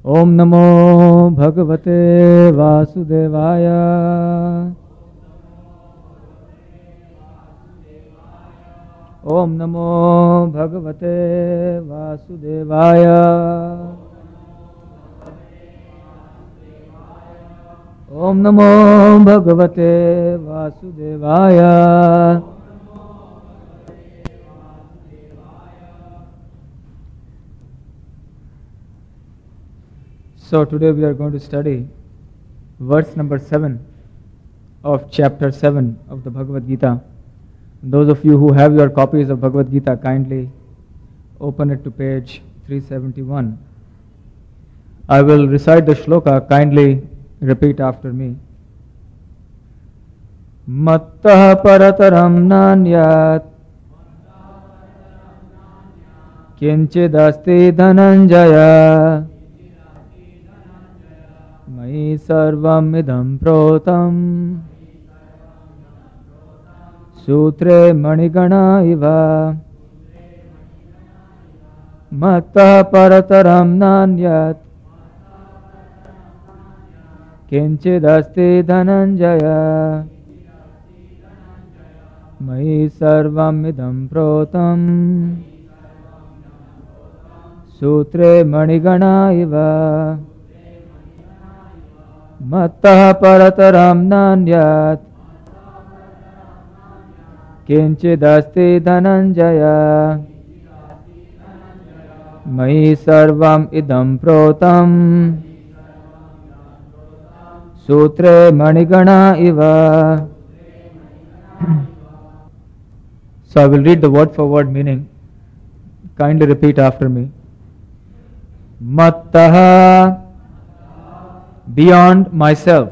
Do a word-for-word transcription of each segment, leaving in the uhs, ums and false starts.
Om Namo Bhagavate Vasudevaya. Om Namo Bhagavate Vasudevaya. Om Namo Bhagavate Vasudevaya. So today we are going to study verse number seven of chapter seven of the Bhagavad Gita. Those of you who have your copies of Bhagavad Gita, kindly open it to page three seventy-one. I will recite the shloka, kindly repeat after me. Mattah parataram nanyat kinchidasti dhananjaya Mai sarvam idam protam Sutre manigana iva Mattah parataram nanyat Kinchidasti dhananjaya Mai sarvam idam protam Sutre manigana iva Mattah parataram nanyat Kinchidasti dhananjaya Mai sarvam idam protam Sutre manigana iva. So I will read the word for word meaning. Kindly repeat after me. Mattaha, beyond myself.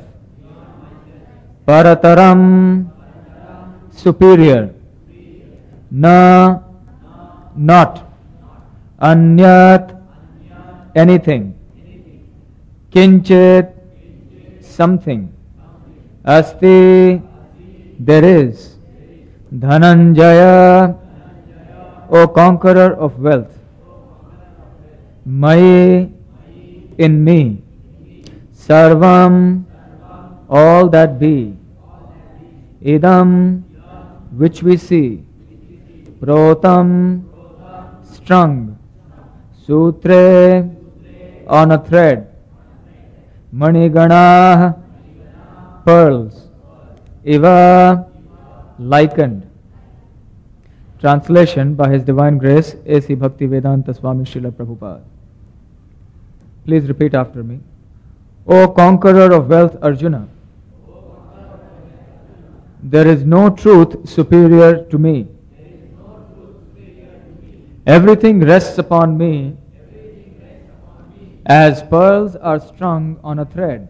Parataram, superior. Na, not. Anyat, anything. Kinchit, something. Asti, there is. Dhananjaya, O conqueror of wealth. Mai, in me. Sarvam, all that be. Idam, which we see. Protam, strung. Sutre, on a thread. Manigana, pearls. Iva, likened. Translation by His Divine Grace, A C Bhaktivedanta Swami Srila Prabhupada. Please repeat after me. O conqueror of wealth, Arjuna, there is no truth superior to me. Everything rests upon me as pearls are strung on a thread.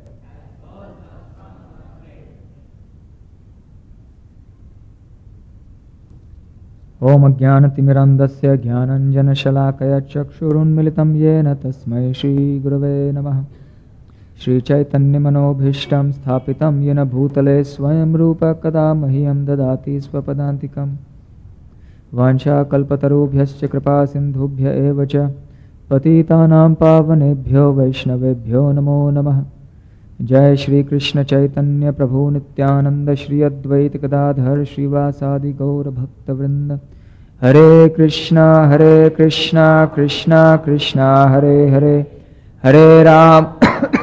Om Ajnanatimirandasya Jnananjana Shalakaya Chakshurunmilitam Yena Tasmai Shri Gurave Namaha. Shri Chaitanya Manobhishtam Sthapitam Yena Bhutale Swayam Rupa Kada Mahiyam Dadati Swapadantikam Vansha Kalpatarubhyascha Kripa Sindhubhya Evacha Patitanam Pavanebhyo Vaishnavebhyo Namo Namaha. Jai Shri Krishna Chaitanya Prabhu Nityananda Shri Advaita Gadadhar Srivasadi Gaura Bhakta Vrinda. Hare Krishna Hare Krishna Krishna Krishna Hare Hare Hare Ram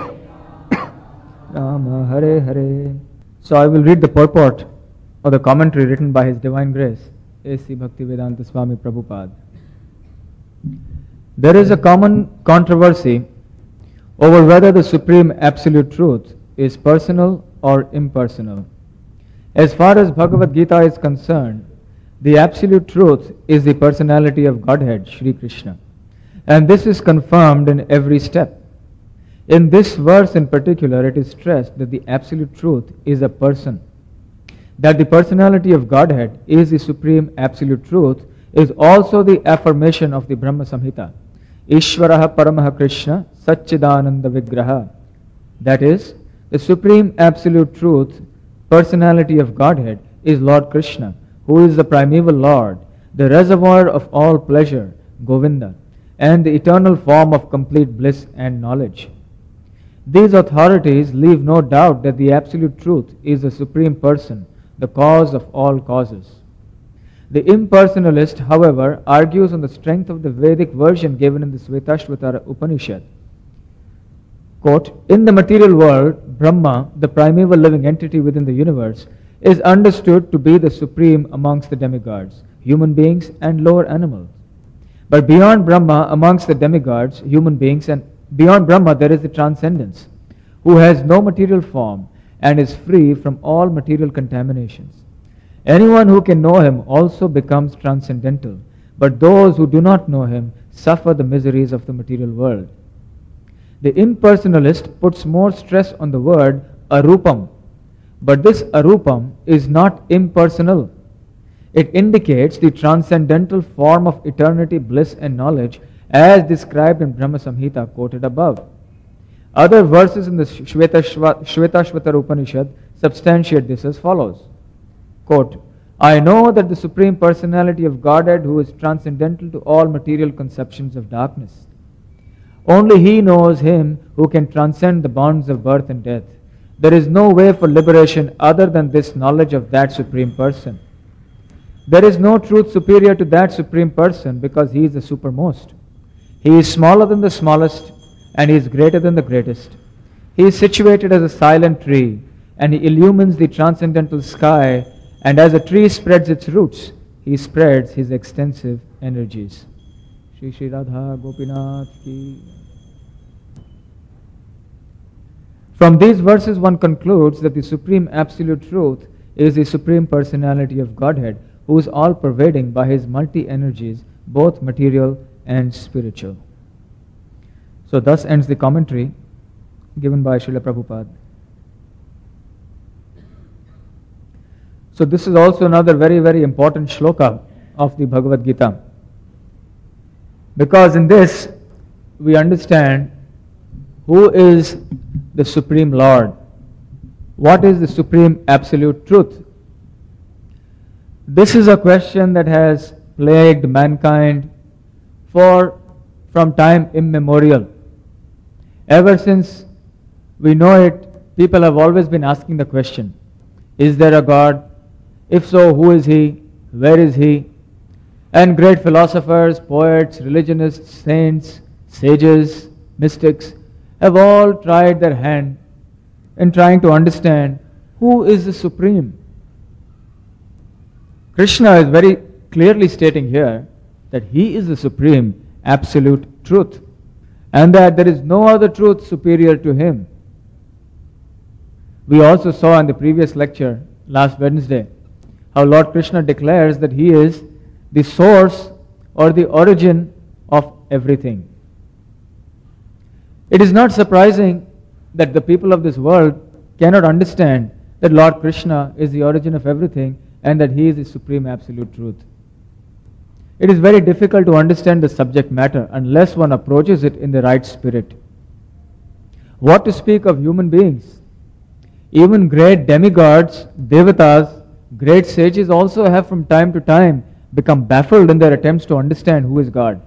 Rama Hare Hare. So I will read the purport of the commentary written by His Divine Grace, A C Bhaktivedanta Swami Prabhupada. There is a common controversy over whether the Supreme Absolute Truth is personal or impersonal. As far as Bhagavad Gita is concerned, the Absolute Truth is the personality of Godhead, Shri Krishna. And this is confirmed in every step. In this verse in particular, it is stressed that the Absolute Truth is a person. That the personality of Godhead is the Supreme Absolute Truth is also the affirmation of the Brahma Samhita. Ishvaraha Paramaha Krishna Satchidananda Vigraha. That is, the Supreme Absolute Truth, personality of Godhead, is Lord Krishna, who is the primeval Lord, the reservoir of all pleasure, Govinda. and the eternal form of complete bliss and knowledge. These authorities leave no doubt that the Absolute Truth is the Supreme Person, the cause of all causes. The impersonalist, however, argues on the strength of the Vedic version given in the Svetashvatara Upanishad. Quote, in the material world, Brahma, the primeval living entity within the universe, is understood to be the supreme amongst the demigods, human beings and lower animals. But beyond Brahma, amongst the demigods, human beings, and beyond Brahma there is the Transcendence, who has no material form and is free from all material contaminations. Anyone who can know him also becomes transcendental, but those who do not know him suffer the miseries of the material world. The impersonalist puts more stress on the word arupam, but this arupam is not impersonal. It indicates the transcendental form of eternity, bliss and knowledge as described in Brahma Samhita quoted above. Other verses in the Shvetashvatara Upanishad substantiate this as follows. Quote, I know that the Supreme Personality of Godhead, who is transcendental to all material conceptions of darkness. Only He knows Him who can transcend the bonds of birth and death. There is no way for liberation other than this knowledge of that Supreme Person. There is no truth superior to that Supreme Person because He is the supermost. He is smaller than the smallest and He is greater than the greatest. He is situated as a silent tree and He illumines the transcendental sky, and as a tree spreads its roots, He spreads His extensive energies. Shri Shri Radha Gopinath Ki. From these verses one concludes that the Supreme Absolute Truth is the Supreme Personality of Godhead, who is all-pervading by His multi-energies, both material and spiritual. So thus ends the commentary given by Srila Prabhupada. So this is also another very, very important shloka of the Bhagavad Gita. Because in this, we understand who is the Supreme Lord. What is the Supreme Absolute Truth? This is a question that has plagued mankind for from time immemorial. Ever since we know it, people have always been asking the question, is there a God? If so, who is He? Where is He? And great philosophers, poets, religionists, saints, sages, mystics have all tried their hand in trying to understand who is the Supreme. Krishna is very clearly stating here that He is the Supreme Absolute Truth and that there is no other truth superior to Him. We also saw in the previous lecture last Wednesday how Lord Krishna declares that He is the source or the origin of everything. It is not surprising that the people of this world cannot understand that Lord Krishna is the origin of everything and that He is the Supreme Absolute Truth. It is very difficult to understand the subject matter unless one approaches it in the right spirit. What to speak of human beings? Even great demigods, devatas, great sages also have from time to time become baffled in their attempts to understand who is God.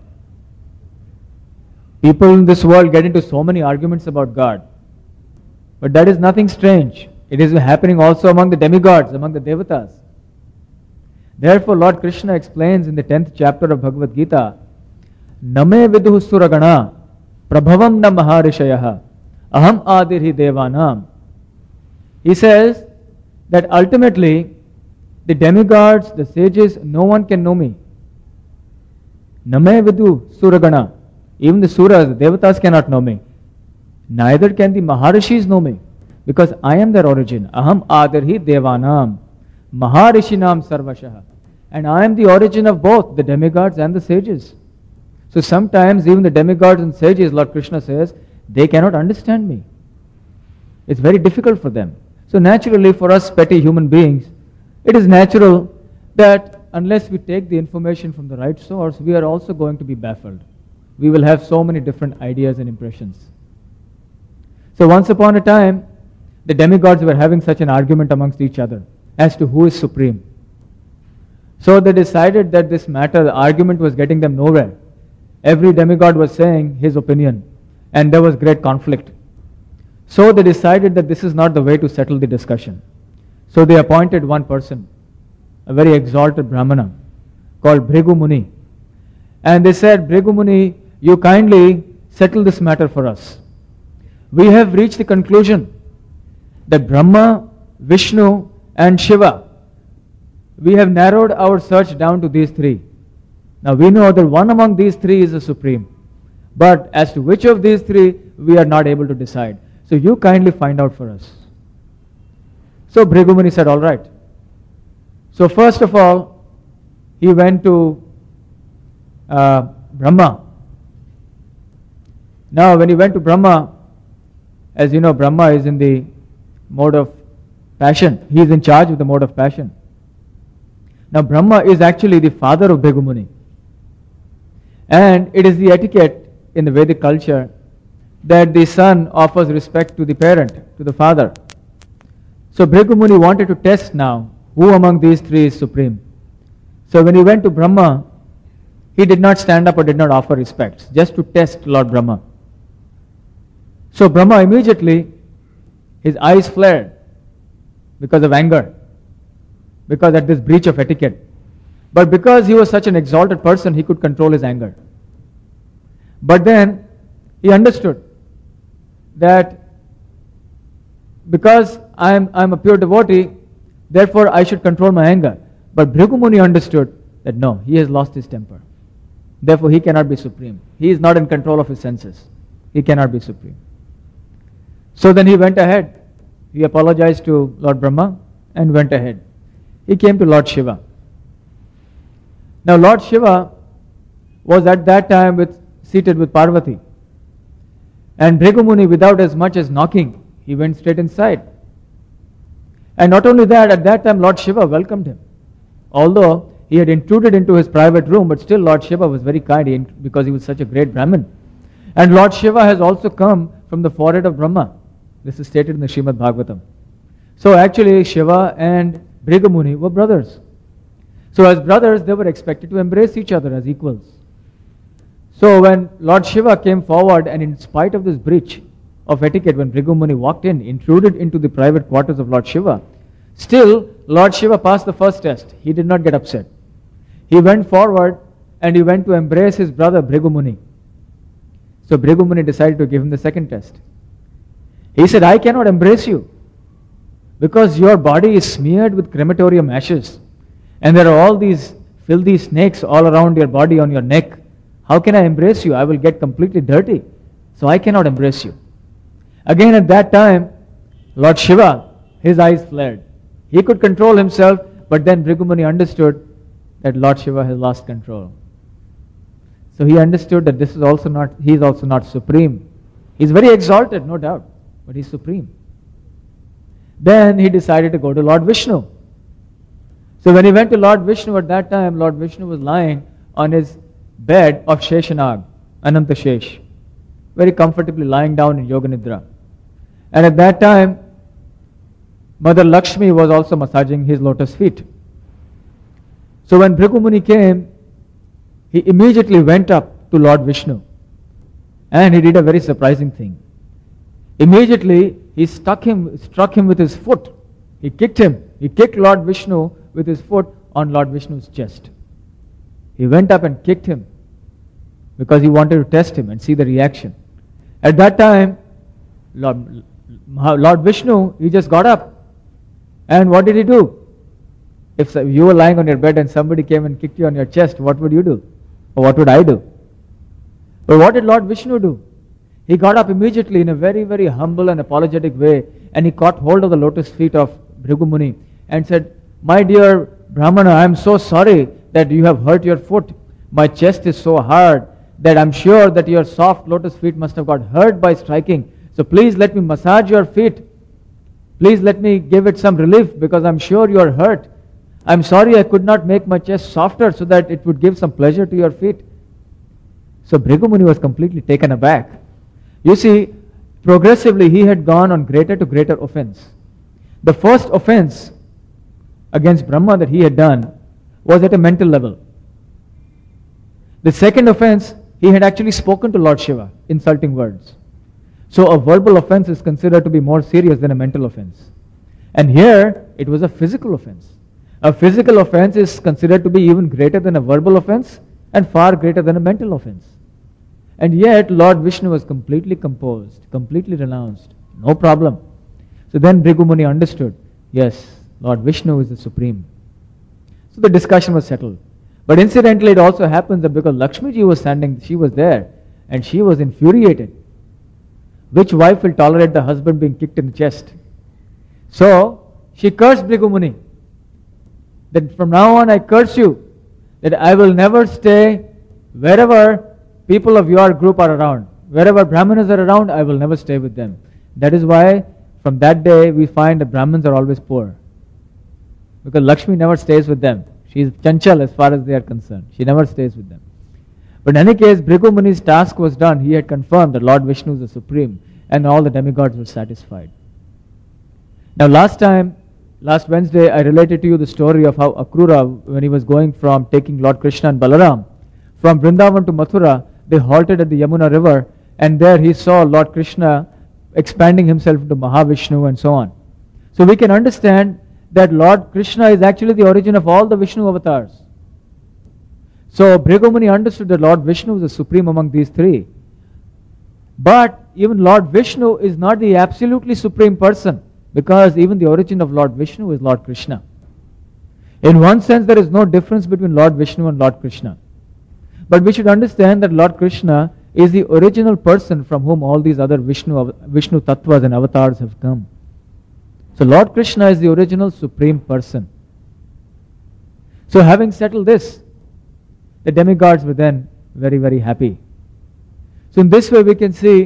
People in this world get into so many arguments about God. But that is nothing strange. It is happening also among the demigods, among the devatas. Therefore, Lord Krishna explains in the tenth chapter of Bhagavad Gita, Name viduh suragana prabhavam na maharishayaha aham adirhi devanam. He says that ultimately the demigods, the sages, no one can know me. Name viduh suragana. Even the suras, the devatas cannot know me. Neither can the maharishis know me, because I am their origin. Aham adirhi devanam. Maharishinam sarvashaha. And I am the origin of both the demigods and the sages. So sometimes even the demigods and sages, Lord Krishna says, they cannot understand me. It's very difficult for them. So naturally for us petty human beings, it is natural that unless we take the information from the right source, we are also going to be baffled. We will have so many different ideas and impressions. So once upon a time, the demigods were having such an argument amongst each other as to who is supreme. So they decided that this matter, the argument was getting them nowhere. every demigod was saying his opinion, and there was great conflict. So they decided that this is not the way to settle the discussion. So they appointed one person, a very exalted Brahmana, called Bhrigu Muni. And they said, Bhrigu Muni, you kindly settle this matter for us. We have reached the conclusion that Brahma, Vishnu and Shiva, we have narrowed our search down to these three. Now we know that one among these three is the supreme. But as to which of these three, we are not able to decide. So you kindly find out for us. So Bhrigu Muni said, all right. So first of all, he went to uh, Brahma. Now when he went to Brahma, as you know, Brahma is in the mode of passion. He is in charge of the mode of passion. Now Brahma is actually the father of Bhrigu Muni. And it is the etiquette in the Vedic culture that the son offers respect to the parent, to the father. So Bhrigu Muni wanted to test now who among these three is supreme. So when he went to Brahma, he did not stand up or did not offer respects, just to test Lord Brahma. So Brahma immediately, his eyes flared because of anger, because at this breach of etiquette. But because he was such an exalted person, he could control his anger. But then he understood that because I am, I am a pure devotee, therefore I should control my anger. But Bhrigu Muni understood that no, he has lost his temper. Therefore he cannot be supreme. He is not in control of his senses. He cannot be supreme. So then he went ahead. He apologized to Lord Brahma and went ahead. He came to Lord Shiva. Now Lord Shiva was at that time with, seated with Parvati. And Bhrigu Muni, without as much as knocking, he went straight inside. And not only that, at that time Lord Shiva welcomed him. Although he had intruded into his private room, but still Lord Shiva was very kind because he was such a great Brahmin. And Lord Shiva has also come from the forehead of Brahma. This is stated in the Srimad Bhagavatam. So actually Shiva and Bhrigu Muni were brothers. So as brothers, they were expected to embrace each other as equals. So when Lord Shiva came forward, and in spite of this breach of etiquette, when Bhrigu Muni walked in, intruded into the private quarters of Lord Shiva, still Lord Shiva passed the first test. He did not get upset. He went forward and he went to embrace his brother Bhrigu Muni. So Bhrigu Muni decided to give him the second test. He said, I cannot embrace you because your body is smeared with crematorium ashes and there are all these filthy snakes all around your body on your neck. How can I embrace you? I will get completely dirty. So I cannot embrace you. Again at that time, Lord Shiva, his eyes flared. He could control himself, but then Bhrigu Muni understood that Lord Shiva has lost control. So he understood that this is also not, he is also not supreme. He is very exalted, no doubt, but he is supreme. Then he decided to go to Lord Vishnu. So when he went to Lord Vishnu at that time, Lord Vishnu was lying on his bed of Sheshanag, Ananta Shesh, very comfortably lying down in Yoga Nidra. And at that time, Mother Lakshmi was also massaging his lotus feet. So when Bhrigu Muni came, he immediately went up to Lord Vishnu and he did a very surprising thing. Immediately he struck him, struck him with his foot. He kicked him. He kicked Lord Vishnu with his foot on Lord Vishnu's chest. He went up and kicked him because he wanted to test him and see the reaction. At that time, Lord, Lord Vishnu, he just got up. And what did he do? If you were lying on your bed and somebody came and kicked you on your chest, what would you do? Or what would I do? But what did Lord Vishnu do? He got up immediately in a very, very humble and apologetic way, and he caught hold of the lotus feet of Bhrigu Muni and said, my dear Brahmana, I am so sorry that you have hurt your foot. My chest is so hard that I am sure that your soft lotus feet must have got hurt by striking. So please let me massage your feet. Please let me give it some relief because I am sure you are hurt. I am sorry I could not make my chest softer so that it would give some pleasure to your feet. So Bhrigu Muni was completely taken aback. You see, progressively he had gone on greater to greater offense. The first offense against Brahma that he had done was at a mental level. The second offense, he had actually spoken to Lord Shiva, insulting words. So a verbal offense is considered to be more serious than a mental offense. And here, it was a physical offense. A physical offense is considered to be even greater than a verbal offense and far greater than a mental offense. And yet, Lord Vishnu was completely composed, completely renounced. No problem. So then Bhrigu Muni understood, yes, Lord Vishnu is the supreme. So the discussion was settled. But incidentally, it also happens that because Lakshmi ji was standing, she was there, and she was infuriated. Which wife will tolerate the husband being kicked in the chest? So, she cursed Bhrigu Muni. That from now on I curse you, that I will never stay wherever people of your group are around. Wherever Brahmanas are around, I will never stay with them. That is why from that day we find that Brahmins are always poor. Because Lakshmi never stays with them. She is chanchal as far as they are concerned. She never stays with them. But in any case, Bhrigu Muni's task was done. He had confirmed that Lord Vishnu is the supreme, and all the demigods were satisfied. Now last time, last Wednesday, I related to you the story of how Akrura, when he was going from taking Lord Krishna and Balaram, from Vrindavan to Mathura, they halted at the Yamuna river, and there he saw Lord Krishna expanding himself into Mahavishnu and so on. So we can understand that Lord Krishna is actually the origin of all the Vishnu avatars. So Bhrigu Muni understood that Lord Vishnu is the supreme among these three. But even Lord Vishnu is not the absolutely supreme person, because even the origin of Lord Vishnu is Lord Krishna. In one sense, there is no difference between Lord Vishnu and Lord Krishna. But we should understand that Lord Krishna is the original person from whom all these other Vishnu, Vishnu tattvas and avatars have come. So Lord Krishna is the original supreme person. So having settled this, the demigods were then very, very happy. So in this way we can see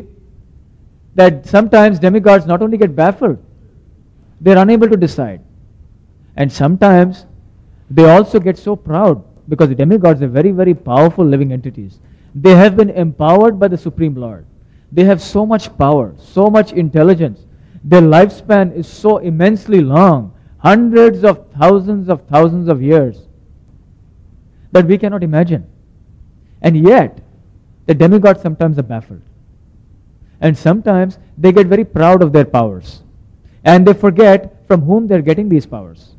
that sometimes demigods not only get baffled, they are unable to decide. And sometimes they also get so proud, because the demigods are very, very powerful living entities. They have been empowered by the Supreme Lord. They have so much power, so much intelligence. Their lifespan is so immensely long, hundreds of thousands of thousands of years, that we cannot imagine. And yet, the demigods sometimes are baffled. And sometimes they get very proud of their powers. And they forget from whom they are getting these powers.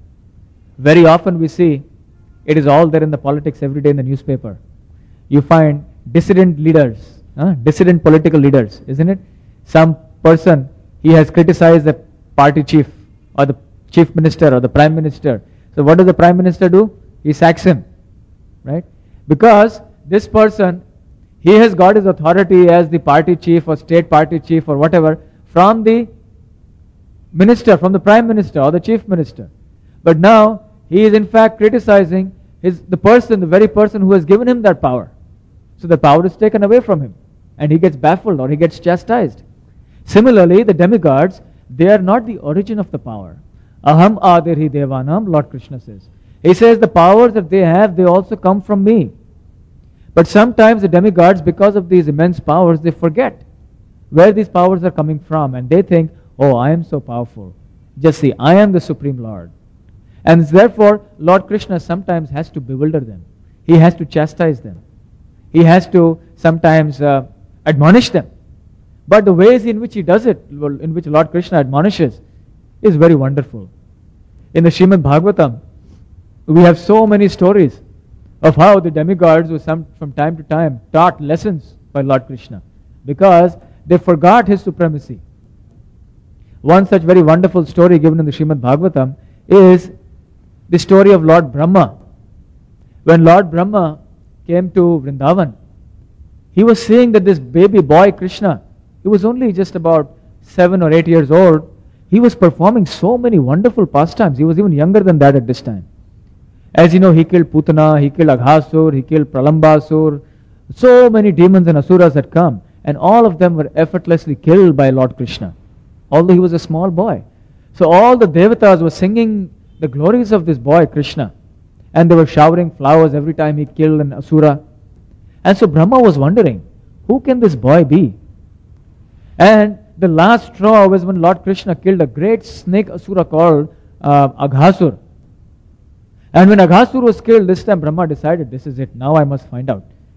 Very often we see, it is all there in the politics every day in the newspaper. You find dissident leaders, huh? dissident political leaders, isn't it? Some person, he has criticized the party chief or the chief minister or the prime minister. So what does the prime minister do? He sacks him, right? Because this person, he has got his authority as the party chief or state party chief or whatever from the minister, from the prime minister or the chief minister. But now he is in fact criticizing his, the person, the very person who has given him that power. So the power is taken away from him and he gets baffled or he gets chastised. Similarly, the demigods, they are not the origin of the power. Aham adirhi devanam, Lord Krishna says. He says the powers that they have, they also come from me. But sometimes the demigods, because of these immense powers, they forget where these powers are coming from. And they think, oh, I am so powerful. Just see, I am the Supreme Lord. And therefore, Lord Krishna sometimes has to bewilder them. He has to chastise them. He has to sometimes uh, admonish them. But the ways in which he does it, in which Lord Krishna admonishes, is very wonderful. In the Srimad Bhagavatam, we have so many stories of how the demigods were some, from time to time taught lessons by Lord Krishna because they forgot his supremacy. One such very wonderful story given in the Srimad Bhagavatam is the story of Lord Brahma. When Lord Brahma came to Vrindavan, he was seeing that this baby boy Krishna, he was only just about seven or eight years old. He was performing so many wonderful pastimes. He was even younger than that at this time. As you know, he killed Putana, he killed Aghasur, he killed Pralambasur. So many demons and asuras had come, and all of them were effortlessly killed by Lord Krishna, although he was a small boy. So all the devatas were singing the glories of this boy Krishna, and they were showering flowers every time he killed an asura. And so Brahma was wondering, who can this boy be? And the last straw was when Lord Krishna killed a great snake asura called uh, Aghasur. And when Aghasur was killed, this time Brahma decided, this is it, now I must find out.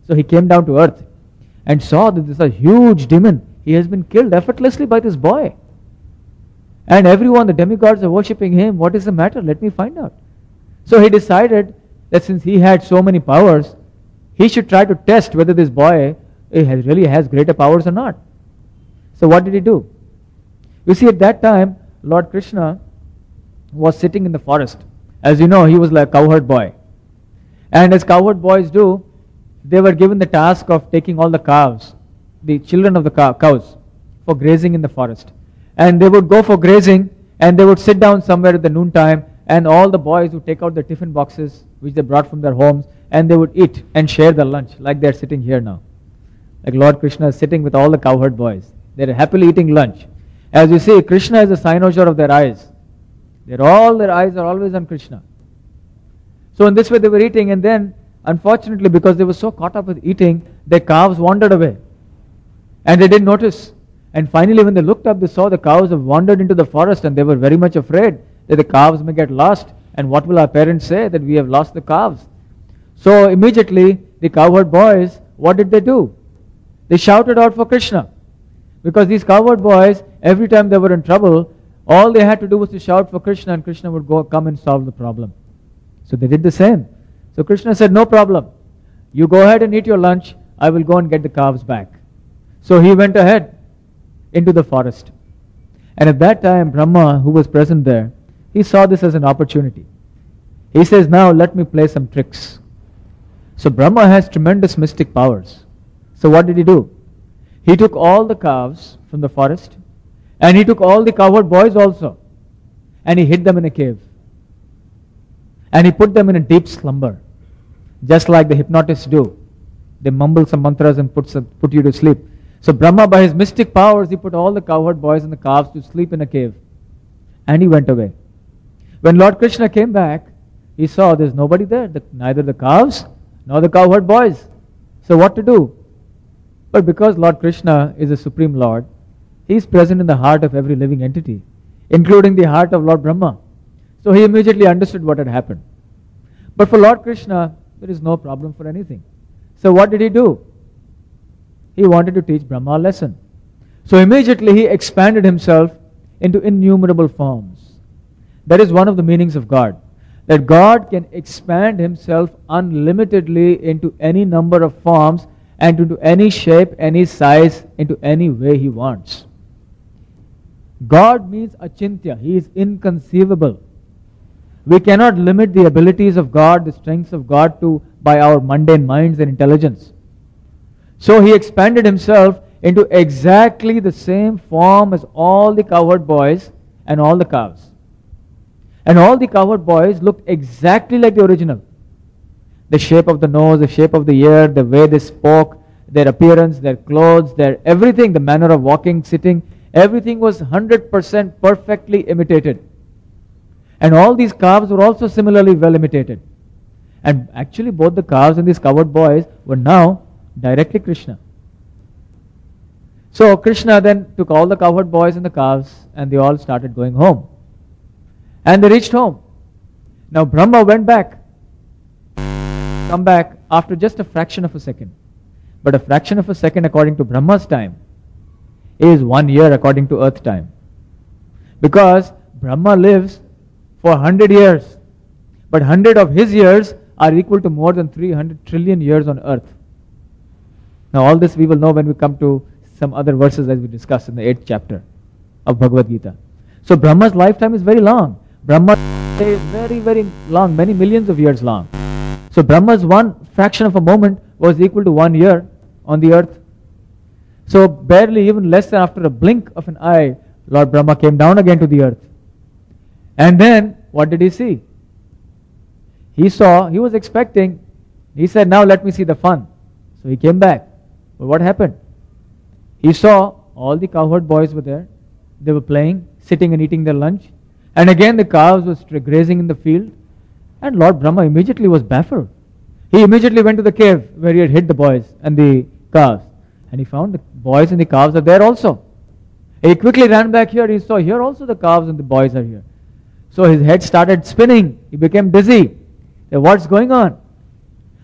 So he came down to earth and saw that this is a huge demon. He has been killed effortlessly by this boy. And everyone, the demigods, are worshipping him. What is the matter? Let me find out. So he decided that since he had so many powers, he should try to test whether this boy eh, has, really has greater powers or not. So what did he do? You see, at that time, Lord Krishna was sitting in the forest. As you know, he was like a cowherd boy. And as cowherd boys do, they were given the task of taking all the calves, the children of the cow, cows, for grazing in the forest. And they would go for grazing, and they would sit down somewhere at the noontime, and all the boys would take out their tiffin boxes, which they brought from their homes, and they would eat and share their lunch, like they're sitting here now. Like Lord Krishna is sitting with all the cowherd boys. They're happily eating lunch. As you see, Krishna is the cynosure of their eyes. They're all, their eyes are always on Krishna. So in this way they were eating, and then, unfortunately, because they were so caught up with eating, their calves wandered away. And they didn't notice. And finally, when they looked up, they saw the cows have wandered into the forest, and they were very much afraid that the calves may get lost. And what will our parents say? That we have lost the calves. So immediately, the cowherd boys, what did they do? They shouted out for Krishna. Because these cowherd boys, every time they were in trouble, all they had to do was to shout for Krishna, and Krishna would go come and solve the problem. So they did the same. So Krishna said, no problem. You go ahead and eat your lunch. I will go and get the calves back. So he went ahead into the forest. And at that time, Brahma, who was present there, he saw this as an opportunity. He says, now let me play some tricks. So Brahma has tremendous mystic powers. So what did he do? He took all the calves from the forest, and he took all the cowherd boys also, and he hid them in a cave. And he put them in a deep slumber, just like the hypnotists do. They mumble some mantras and put, some, put you to sleep. So Brahma, by his mystic powers, he put all the cowherd boys and the calves to sleep in a cave. And he went away. When Lord Krishna came back, he saw there's nobody there, the, neither the calves nor the cowherd boys. So what to do? But because Lord Krishna is the Supreme Lord, he is present in the heart of every living entity, including the heart of Lord Brahma. So he immediately understood what had happened. But for Lord Krishna, there is no problem for anything. So what did he do? He wanted to teach Brahma a lesson. So immediately he expanded himself into innumerable forms. That is one of the meanings of God. That God can expand himself unlimitedly into any number of forms and into any shape, any size, into any way he wants. God means achintya. He is inconceivable. We cannot limit the abilities of God, the strengths of God to by our mundane minds and intelligence. So he expanded himself into exactly the same form as all the cowherd boys and all the cows. And all the cowherd boys looked exactly like the original. The shape of the nose, the shape of the ear, the way they spoke, their appearance, their clothes, their everything, the manner of walking, sitting, everything was one hundred percent perfectly imitated. And all these calves were also similarly well imitated. And actually both the calves and these cowherd boys were now directly Krishna. So Krishna then took all the cowherd boys and the calves, and they all started going home. And they reached home. Now Brahma went back. Come back after just a fraction of a second. But a fraction of a second according to Brahma's time is one year according to earth time. Because Brahma lives for one hundred years. But one hundred of his years are equal to more than three hundred trillion years on earth. Now all this we will know when we come to some other verses as we discussed in the eighth chapter of Bhagavad Gita. So Brahma's lifetime is very long. Brahma is very, very long, many millions of years long. So Brahma's one fraction of a moment was equal to one year on the earth. So barely, even less than after a blink of an eye, Lord Brahma came down again to the earth. And then, what did he see? He saw, he was expecting, he said, now let me see the fun. So he came back. But what happened? He saw all the cowherd boys were there. They were playing, sitting and eating their lunch. And again the cows were grazing in the field. And Lord Brahma immediately was baffled. He immediately went to the cave where he had hid the boys and the calves. And he found the boys and the calves are there also. He quickly ran back here. He saw here also the calves and the boys are here. So his head started spinning. He became dizzy. What's going on?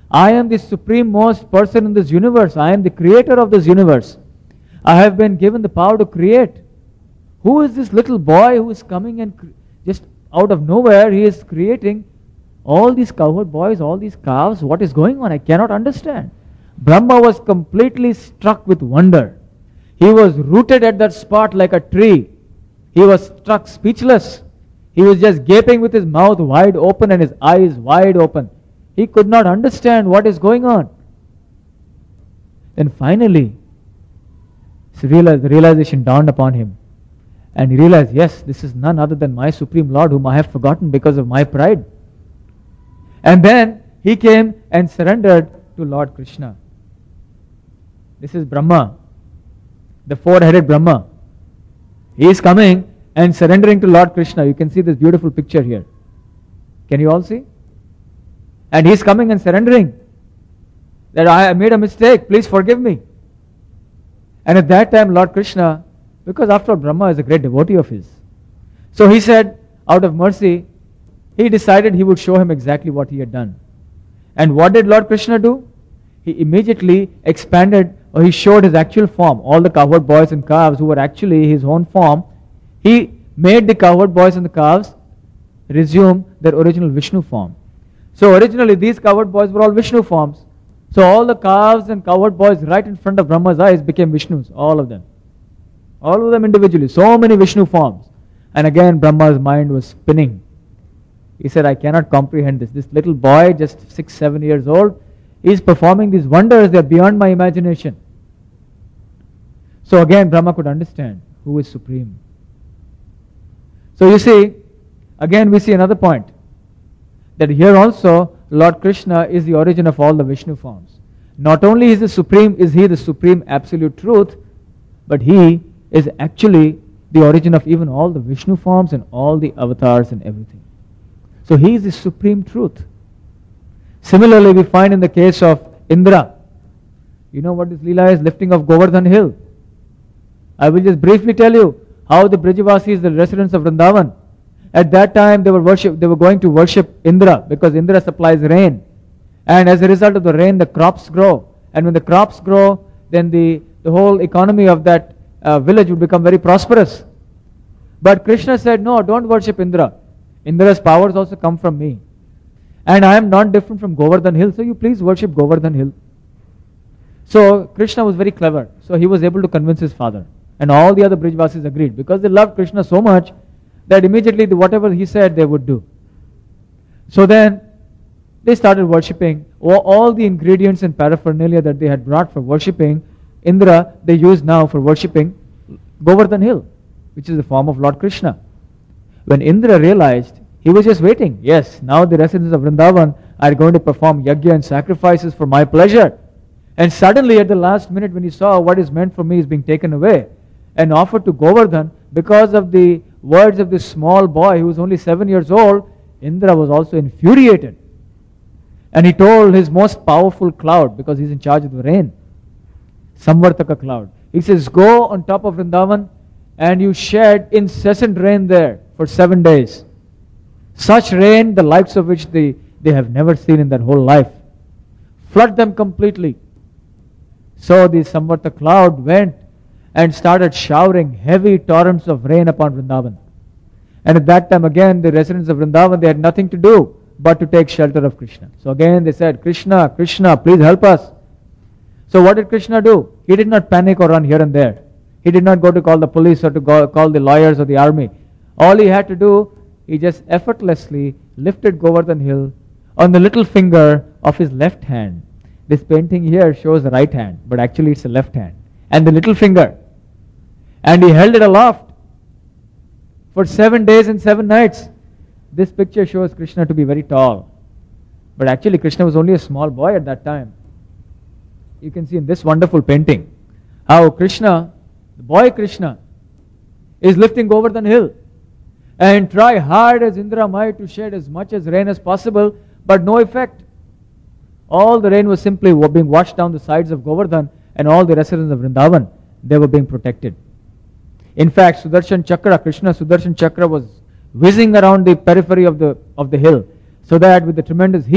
I am the supreme most person in this universe. I am the creator of this universe. I have been given the power to create. Who is this little boy who is coming and cre- just out of nowhere he is creating all these cowherd boys, all these calves? What is going on? I cannot understand. Brahma was completely struck with wonder. He was rooted at that spot like a tree. He was struck speechless. He was just gaping with his mouth wide open and his eyes wide open. He could not understand what is going on. Then finally, the realization dawned upon him. And he realized, yes, this is none other than my Supreme Lord whom I have forgotten because of my pride. And then he came and surrendered to Lord Krishna. This is Brahma, the four-headed Brahma. He is coming and surrendering to Lord Krishna. You can see this beautiful picture here. Can you all see? And he is coming and surrendering. That I made a mistake, please forgive me. And at that time Lord Krishna, because after all Brahma is a great devotee of his, so he said, out of mercy, he decided he would show him exactly what he had done. And what did Lord Krishna do? He immediately expanded, or he showed his actual form. All the cowherd boys and calves who were actually his own form, he made the cowherd boys and the calves resume their original Vishnu form. So originally these cowherd boys were all Vishnu forms. So all the calves and cowherd boys right in front of Brahma's eyes became Vishnus, all of them. All of them individually, so many Vishnu forms. And again Brahma's mind was spinning. He said, I cannot comprehend this. This little boy, just six, seven years old, is performing these wonders. They are beyond my imagination. So again, Brahma could understand who is supreme. So you see, again we see another point. That here also, Lord Krishna is the origin of all the Vishnu forms. Not only is the supreme, is he the supreme absolute truth, but he is actually the origin of even all the Vishnu forms and all the avatars and everything. So he is the supreme truth. Similarly, we find in the case of Indra. You know what this Leela is? Lifting of Govardhan hill. I will just briefly tell you how the Brijavasis, the residents of Vrindavan, at that time they were worship, they were going to worship Indra because Indra supplies rain. And as a result of the rain, the crops grow. And when the crops grow, then the, the whole economy of that uh, village would become very prosperous. But Krishna said, no, don't worship Indra. Indra's powers also come from me. And I am not different from Govardhan hill, so you please worship Govardhan hill. So Krishna was very clever. So he was able to convince his father. And all the other Brijvasis agreed because they loved Krishna so much that immediately the, whatever he said they would do. So then they started worshipping all, all the ingredients and paraphernalia that they had brought for worshipping Indra, they used now for worshipping Govardhan hill, which is the form of Lord Krishna. When Indra realized, he was just waiting. Yes, now the residents of Vrindavan are going to perform yajna and sacrifices for my pleasure. And suddenly at the last minute when he saw what is meant for me is being taken away and offered to Govardhan because of the words of this small boy who was only seven years old, Indra was also infuriated. And he told his most powerful cloud, because he's in charge of the rain, Samvartaka cloud. He says, go on top of Vrindavan and you shed incessant rain there for seven days. Such rain, the likes of which they, they have never seen in their whole life. Flood them completely. So the Samvarta cloud went and started showering heavy torrents of rain upon Vrindavan. And at that time again, the residents of Vrindavan, they had nothing to do but to take shelter of Krishna. So again they said, Krishna, Krishna, please help us. So what did Krishna do? He did not panic or run here and there. He did not go to call the police or to go, call the lawyers or the army. All he had to do, he just effortlessly lifted Govardhan hill on the little finger of his left hand. This painting here shows the right hand, but actually it's the left hand. And the little finger. And he held it aloft for seven days and seven nights. This picture shows Krishna to be very tall. But actually Krishna was only a small boy at that time. You can see in this wonderful painting how Krishna, the boy Krishna, is lifting Govardhan hill. And try hard as Indra might to shed as much as rain as possible, but no effect. All the rain was simply being washed down the sides of Govardhan, and all the residents of Vrindavan, they were being protected. In fact, Sudarshan Chakra, Krishna Sudarshan Chakra was whizzing around the periphery of the, of the hill, so that with the tremendous heat,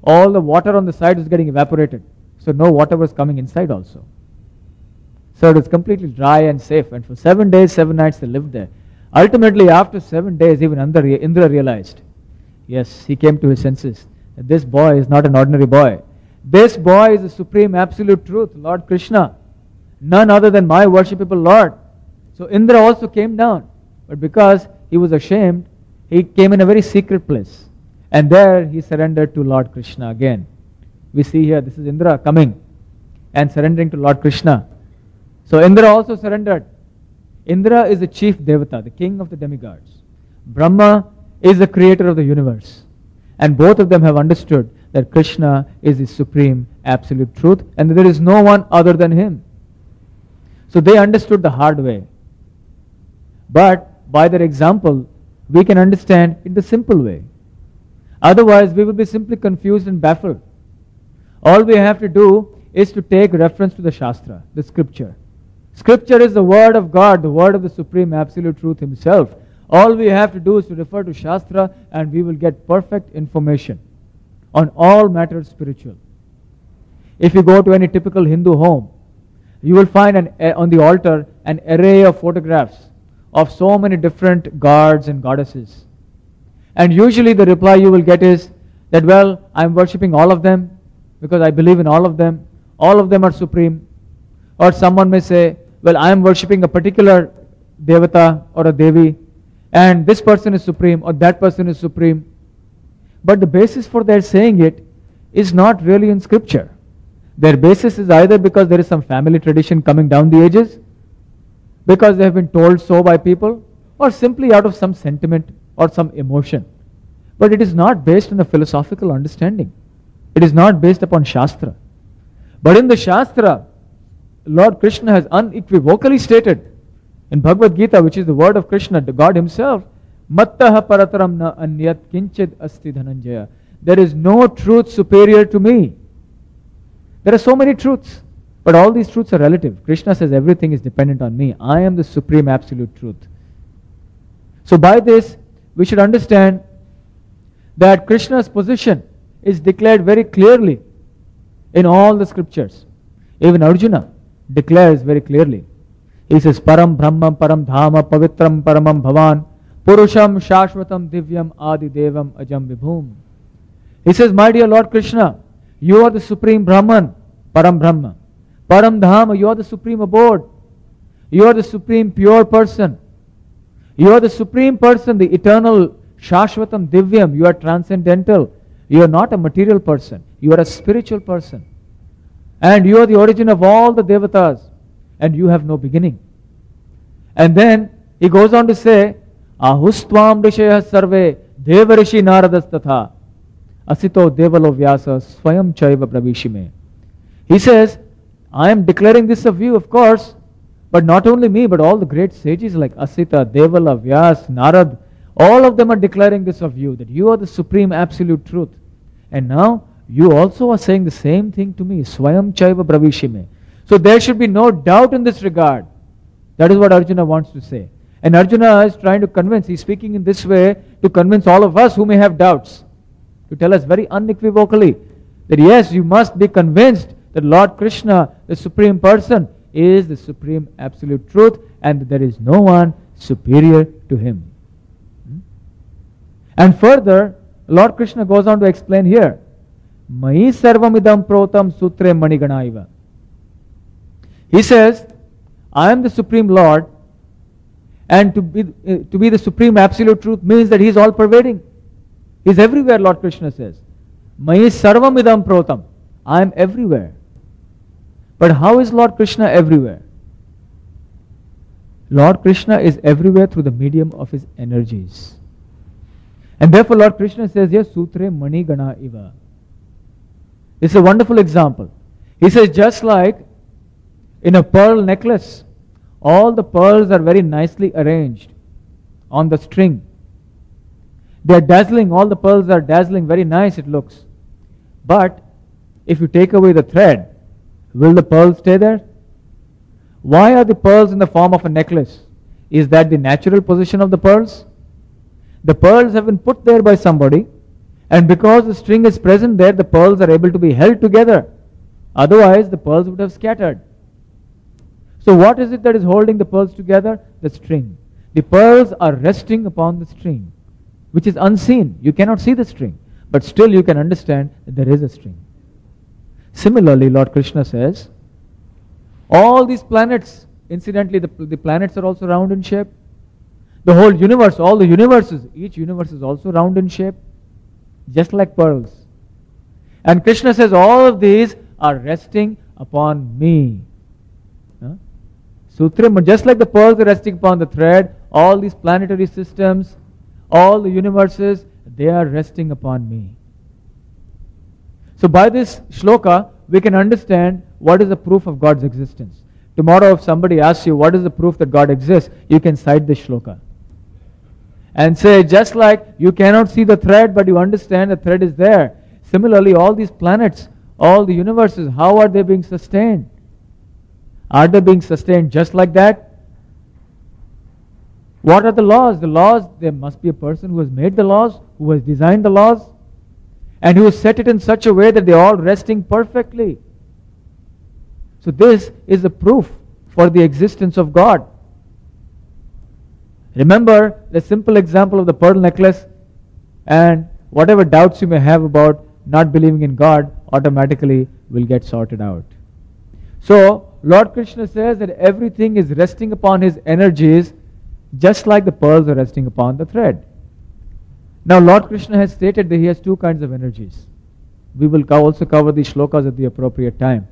all the water on the side was getting evaporated. So no water was coming inside also. So it was completely dry and safe. And for seven days, seven nights they lived there. Ultimately, after seven days, even Indra realized, yes, he came to his senses, that this boy is not an ordinary boy. This boy is the supreme absolute truth, Lord Krishna. None other than my worshipable Lord. So Indra also came down. But because he was ashamed, he came in a very secret place. And there he surrendered to Lord Krishna again. We see here, this is Indra coming and surrendering to Lord Krishna. So Indra also surrendered. Indra is the chief devata, the king of the demigods. Brahma is the creator of the universe. And both of them have understood that Krishna is the supreme absolute truth and that there is no one other than him. So they understood the hard way. But by their example, we can understand in the simple way. Otherwise, we will be simply confused and baffled. All we have to do is to take reference to the Shastra, the scripture. Scripture is the word of God, the word of the supreme absolute truth himself. All we have to do is to refer to Shastra and we will get perfect information on all matters spiritual. If you go to any typical Hindu home, you will find an, on the altar an array of photographs of so many different gods and goddesses. And usually the reply you will get is that, well, I am worshipping all of them because I believe in all of them. All of them are supreme. Or someone may say, well, I am worshipping a particular devata or a devi and this person is supreme or that person is supreme. But the basis for their saying it is not really in scripture. Their basis is either because there is some family tradition coming down the ages, because they have been told so by people, or simply out of some sentiment or some emotion. But it is not based on a philosophical understanding. It is not based upon Shastra. But in the Shastra, Lord Krishna has unequivocally stated in Bhagavad Gita, which is the word of Krishna, the God himself, Mattaha parataram na anyat kinchid asti dhananjaya. There is no truth superior to me. There are so many truths, but all these truths are relative. Krishna says everything is dependent on me. I am the supreme absolute truth. So by this, we should understand that Krishna's position is declared very clearly in all the scriptures. Even Arjuna declares very clearly. He says, Param Brahmam Param Dhama Pavitram Paramam Bhavan Purusham Shashvatam Divyam Adi Devam Ajam Vibhum. He says, my dear Lord Krishna, you are the supreme Brahman, Param Brahma. Param Dhama, you are the supreme abode. You are the supreme pure person. You are the supreme person, the eternal Shashvatam Divyam. You are transcendental. You are not a material person. You are a spiritual person. And you are the origin of all the devatas. And you have no beginning. And then he goes on to say, Ahustvam rishaya sarve devarishi naradas tatha asito devalo vyasa swayam chaiva pravishime. He says, I am declaring this of you, of course, but not only me, but all the great sages like Asita, Devala, Vyas, Narad, all of them are declaring this of you, that you are the supreme absolute truth. And now, you also are saying the same thing to me, Swayam Chaiva Bravishime. So there should be no doubt in this regard. That is what Arjuna wants to say. And Arjuna is trying to convince, he's speaking in this way to convince all of us who may have doubts, to tell us very unequivocally that yes, you must be convinced that Lord Krishna, the Supreme Person, is the Supreme Absolute Truth and that there is no one superior to Him. And further, Lord Krishna goes on to explain here, Mai sarvamidam protam sutre maniganaiva. He says, I am the Supreme Lord, and to be, uh, to be the Supreme Absolute Truth means that He is all-pervading. He is everywhere, Lord Krishna says. Mai sarvamidam protam. I am everywhere. But how is Lord Krishna everywhere? Lord Krishna is everywhere through the medium of His energies. And therefore Lord Krishna says, yes, sutre mani gana iva. It's a wonderful example. He says, just like in a pearl necklace, all the pearls are very nicely arranged on the string. They are dazzling, all the pearls are dazzling, very nice it looks. But if you take away the thread, will the pearls stay there? Why are the pearls in the form of a necklace? Is that the natural position of the pearls? The pearls have been put there by somebody, And because the string is present there, the pearls are able to be held together. Otherwise, the pearls would have scattered. So what is it that is holding the pearls together? The string. The pearls are resting upon the string, which is unseen. You cannot see the string, but still you can understand that there is a string. Similarly, Lord Krishna says, all these planets, incidentally, the, the planets are also round in shape. The whole universe, all the universes, each universe is also round in shape, just like pearls. And Krishna says, all of these are resting upon me. Huh? Sutrim, just like the pearls are resting upon the thread, all these planetary systems, all the universes, they are resting upon me. So by this shloka, we can understand what is the proof of God's existence. Tomorrow if somebody asks you what is the proof that God exists, you can cite this shloka. And say, just like you cannot see the thread, but you understand the thread is there. Similarly, all these planets, all the universes, how are they being sustained? Are they being sustained just like that? What are the laws? The laws, there must be a person who has made the laws, who has designed the laws, and who has set it in such a way that they are all resting perfectly. So this is the proof for the existence of God. Remember the simple example of the pearl necklace, and whatever doubts you may have about not believing in God automatically will get sorted out. So Lord Krishna says that everything is resting upon his energies just like the pearls are resting upon the thread. Now Lord Krishna has stated that he has two kinds of energies. We will also cover these shlokas at the appropriate time.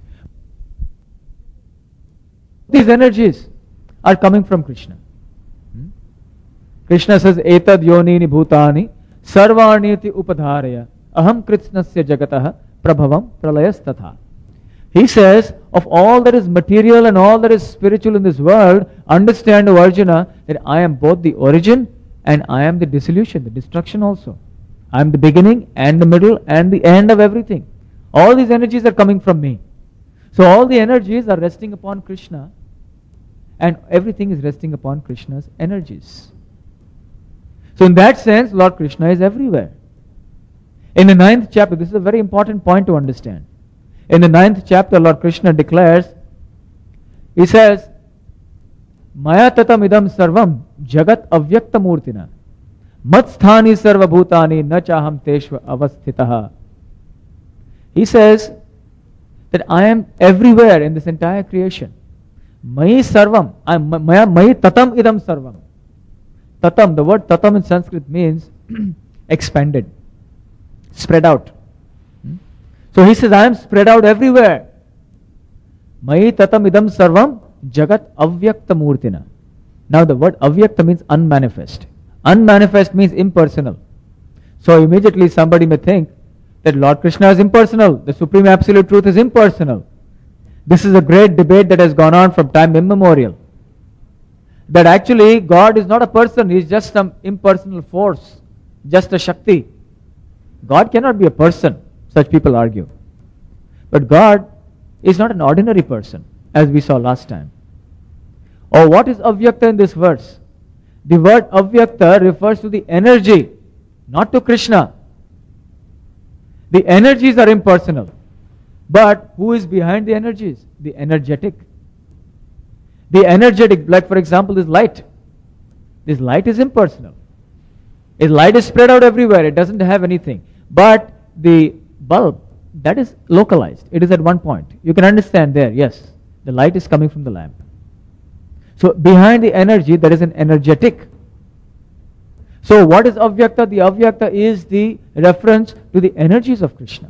These energies are coming from Krishna. Hmm? Krishna says, Etad yonini bhutani sarvaniti upadharaya aham kritsnasya jagatah prabhavam pralayas tatha. He says, of all that is material and all that is spiritual in this world, understand, O Arjuna, that I am both the origin and I am the dissolution, the destruction also. I am the beginning and the middle and the end of everything. All these energies are coming from me. So all the energies are resting upon Krishna, and everything is resting upon Krishna's energies. So in that sense, Lord Krishna is everywhere. In the ninth chapter, this is a very important point to understand. In the ninth chapter, Lord Krishna declares, he says, Maya tatam idam sarvam jagat avyakta murtina matsthani sarva bhutani na chaham teshva avasthitaha. He says that I am everywhere in this entire creation. Mayi sarvam, maya mayi tatam idam sarvam. Tatam, the word tatam in Sanskrit means expanded, spread out. So he says, I am spread out everywhere. Mayi tatam idam sarvam jagat avyakta murtina. Now the word avyakta means unmanifest. Unmanifest means impersonal. So immediately somebody may think that Lord Krishna is impersonal. The Supreme Absolute Truth is impersonal. This is a great debate that has gone on from time immemorial. That actually God is not a person, he is just some impersonal force, just a Shakti. God cannot be a person, such people argue. But God is not an ordinary person, as we saw last time. Or what is avyakta in this verse? The word avyakta refers to the energy, not to Krishna. The energies are impersonal. But who is behind the energies? The energetic. The energetic, like for example this light. This light is impersonal. This light is spread out everywhere. It doesn't have anything. But the bulb, that is localized. It is at one point. You can understand there, yes. The light is coming from the lamp. So behind the energy, there is an energetic. So what is avyakta? The avyakta is the reference to the energies of Krishna.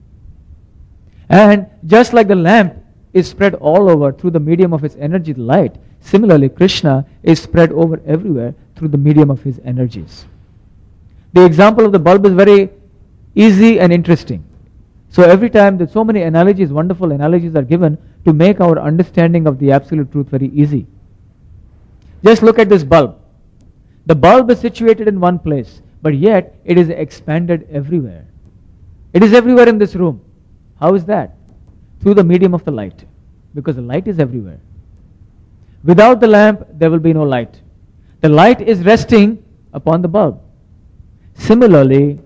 And just like the lamp is spread all over through the medium of its energy, the light, similarly Krishna is spread over everywhere through the medium of his energies. The example of the bulb is very easy and interesting. So every time that so many analogies, wonderful analogies are given to make our understanding of the absolute truth very easy. Just look at this bulb. The bulb is situated in one place, but yet it is expanded everywhere. It is everywhere in this room. How is that? Through the medium of the light, because the light is everywhere. Without the lamp, there will be no light. The light is resting upon the bulb. Similarly,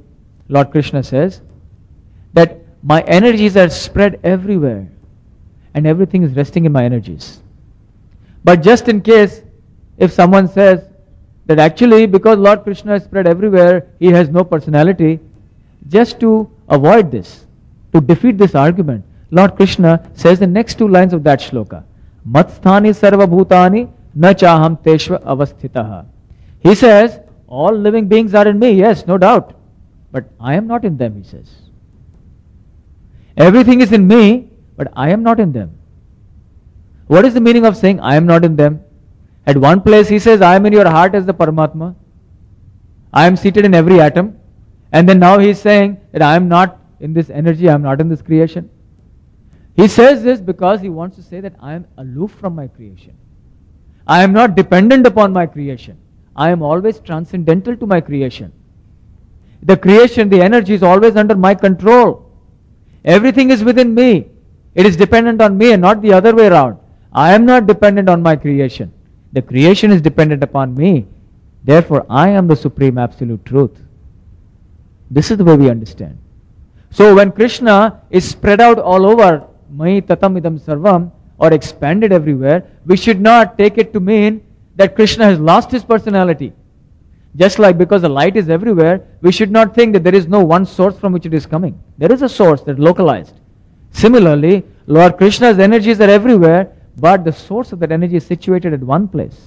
Lord Krishna says that my energies are spread everywhere and everything is resting in my energies. But just in case, if someone says that actually because Lord Krishna is spread everywhere, he has no personality, just to avoid this, to defeat this argument, Lord Krishna says the next two lines of that shloka, Matsthani sarva bhutani na chaham teshva avasthitaha. He says, all living beings are in me, yes, no doubt. But I am not in them, he says. Everything is in me, but I am not in them. What is the meaning of saying I am not in them? At one place he says, I am in your heart as the Paramatma. I am seated in every atom. And then now he is saying that I am not in this energy, I am not in this creation. He says this because he wants to say that I am aloof from my creation. I am not dependent upon my creation. I am always transcendental to my creation. The creation, the energy is always under my control. Everything is within me. It is dependent on me and not the other way around. I am not dependent on my creation. The creation is dependent upon me. Therefore, I am the supreme absolute truth. This is the way we understand. So when Krishna is spread out all over, Mai tatam idam sarvam, or expanded everywhere, we should not take it to mean that Krishna has lost his personality. Just like because the light is everywhere, we should not think that there is no one source from which it is coming. There is a source that is localized. Similarly, Lord Krishna's energies are everywhere, but the source of that energy is situated at one place.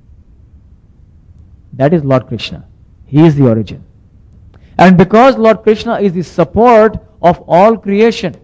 That is Lord Krishna. He is the origin. And because Lord Krishna is the support of all creation,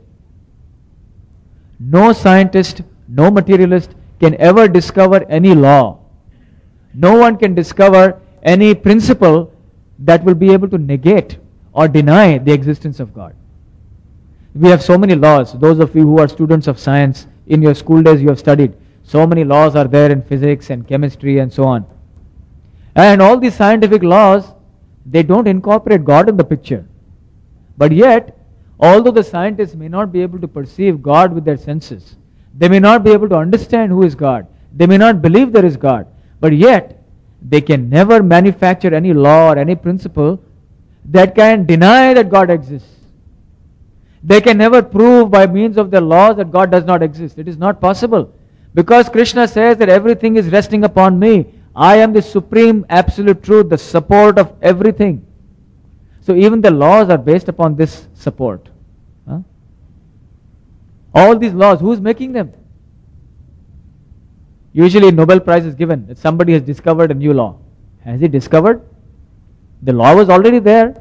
no scientist, no materialist can ever discover any law. No one can discover any principle that will be able to negate or deny the existence of God. We have so many laws. Those of you who are students of science, in your school days you have studied. So many laws are there in physics and chemistry and so on. And all these scientific laws, they don't incorporate God in the picture. But yet, although the scientists may not be able to perceive God with their senses, they may not be able to understand who is God, they may not believe there is God, but yet they can never manufacture any law or any principle that can deny that God exists. They can never prove by means of their laws that God does not exist. It is not possible. Because Krishna says that everything is resting upon me. I am the supreme absolute truth, the support of everything. So even the laws are based upon this support. Huh? All these laws, who is making them? Usually Nobel Prize is given that somebody has discovered a new law. Has he discovered? The law was already there.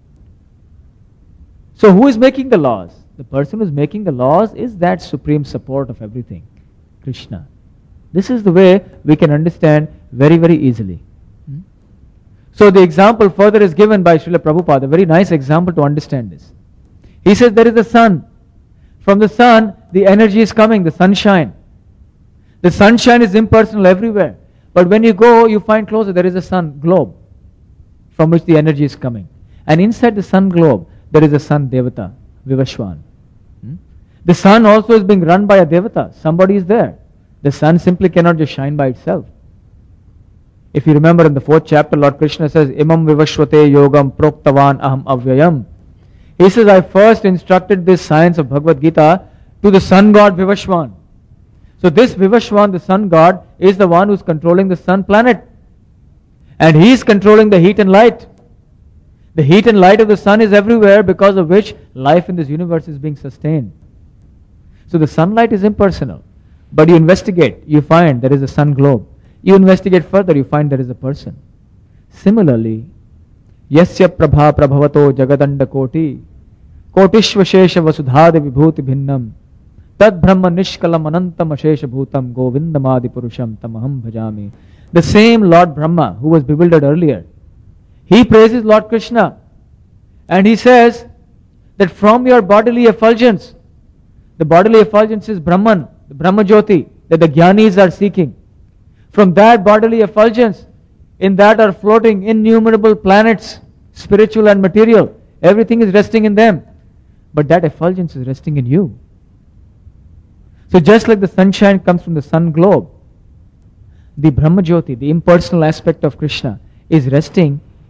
So who is making the laws? The person who is making the laws is that supreme support of everything, Krishna. This is the way we can understand very, very easily. Hmm? So the example further is given by Srila Prabhupada, a very nice example to understand this. He says there is the sun. From the sun, the energy is coming, the sunshine. The sunshine is impersonal everywhere. But when you go, you find closer, there is a sun globe from which the energy is coming. And inside the sun globe, there is a sun devata, Vivashwan. Hmm? The sun also is being run by a devata. Somebody is there. The sun simply cannot just shine by itself. If you remember in the fourth chapter, Lord Krishna says, Imam Vivashvate Yogam Proktavan Aham Avyayam. He says, I first instructed this science of Bhagavad Gita to the sun god Vivashwan. So this Vivashwan, the sun god, is the one who is controlling the sun planet. And he is controlling the heat and light. The heat and light of the sun is everywhere, because of which life in this universe is being sustained. So the sunlight is impersonal. But you investigate, you find there is a sun globe. You investigate further, you find there is a person. Similarly, Yasya Prabha Prabhavato Jagadanda Koti Kotishva Shesha Vasudhadi Vibhuti Bhinnam Tad Brahma Nishkalam Anantam Ashesha Bhutam Govindamadi Purusham Tamaham Bhajami. The same Lord Brahma who was bewildered earlier, he praises Lord Krishna. And he says that from your bodily effulgence, the bodily effulgence is Brahman, the Brahma Jyoti, that the Jnanis are seeking. From that bodily effulgence, in that are floating innumerable planets, spiritual and material. Everything is resting in them. But that effulgence is resting in you. So just like the sunshine comes from the sun globe, the Brahma Jyoti, the impersonal aspect of Krishna, is resting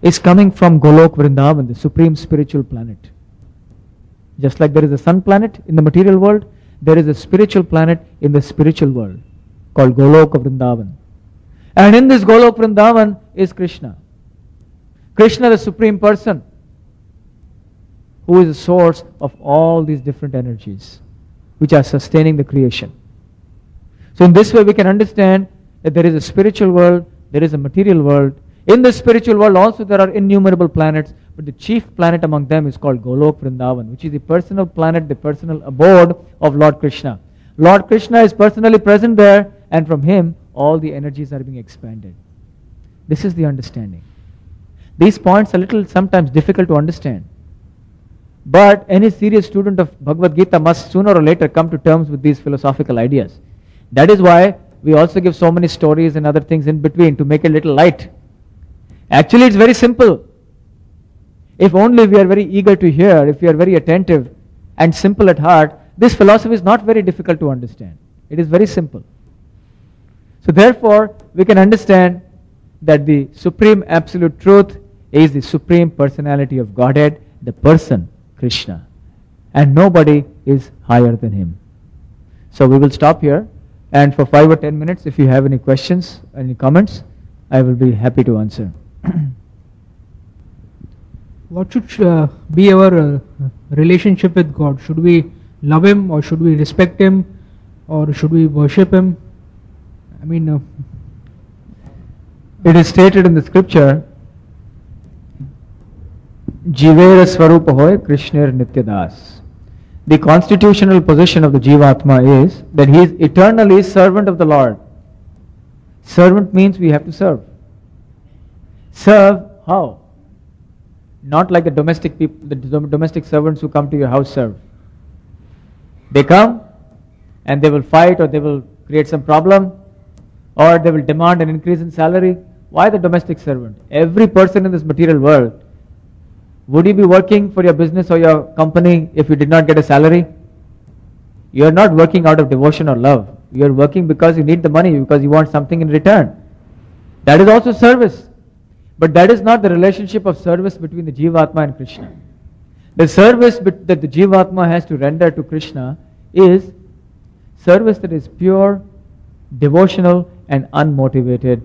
is coming from Golok Vrindavan, the supreme spiritual planet. Just like there is a sun planet in the material world, there is a spiritual planet in the spiritual world called Golok Vrindavan. And in this Golok Vrindavan is Krishna. Krishna, the supreme person, who is the source of all these different energies which are sustaining the creation. So in this way we can understand that there is a spiritual world, there is a material world. In the spiritual world also there are innumerable planets, but the chief planet among them is called Golok Vrindavan, which is the personal planet, the personal abode of Lord Krishna. Lord Krishna is personally present there, and from him all the energies are being expanded. This is the understanding. These points are a little sometimes difficult to understand. But any serious student of Bhagavad Gita must sooner or later come to terms with these philosophical ideas. That is why we also give so many stories and other things in between to make it a little light. Actually, it's very simple. If only we are very eager to hear, if we are very attentive and simple at heart, this philosophy is not very difficult to understand. It is very simple. So therefore, we can understand that the supreme absolute truth is the supreme personality of Godhead, the person, Krishna. And nobody is higher than him. So we will stop here. And for five or ten minutes, if you have any questions, any comments, I will be happy to answer. What should uh, be our uh, relationship with God? Should we love him, or should we respect him, or should we worship him? I mean, uh, it is stated in the scripture, Jivera Swarupa hoy Krishner Nityadas. The constitutional position of the Jivatma is that he is eternally servant of the Lord. Servant means we have to serve. Serve how? Not like the domestic people, the domestic servants who come to your house serve. They come and they will fight, or they will create some problem, or they will demand an increase in salary. Why the domestic servant? Every person in this material world, would you be working for your business or your company if you did not get a salary? You are not working out of devotion or love. You are working because you need the money, because you want something in return. That is also service. But that is not the relationship of service between the Jivatma and Krishna. The service that the Jivatma has to render to Krishna is service that is pure, devotional and unmotivated.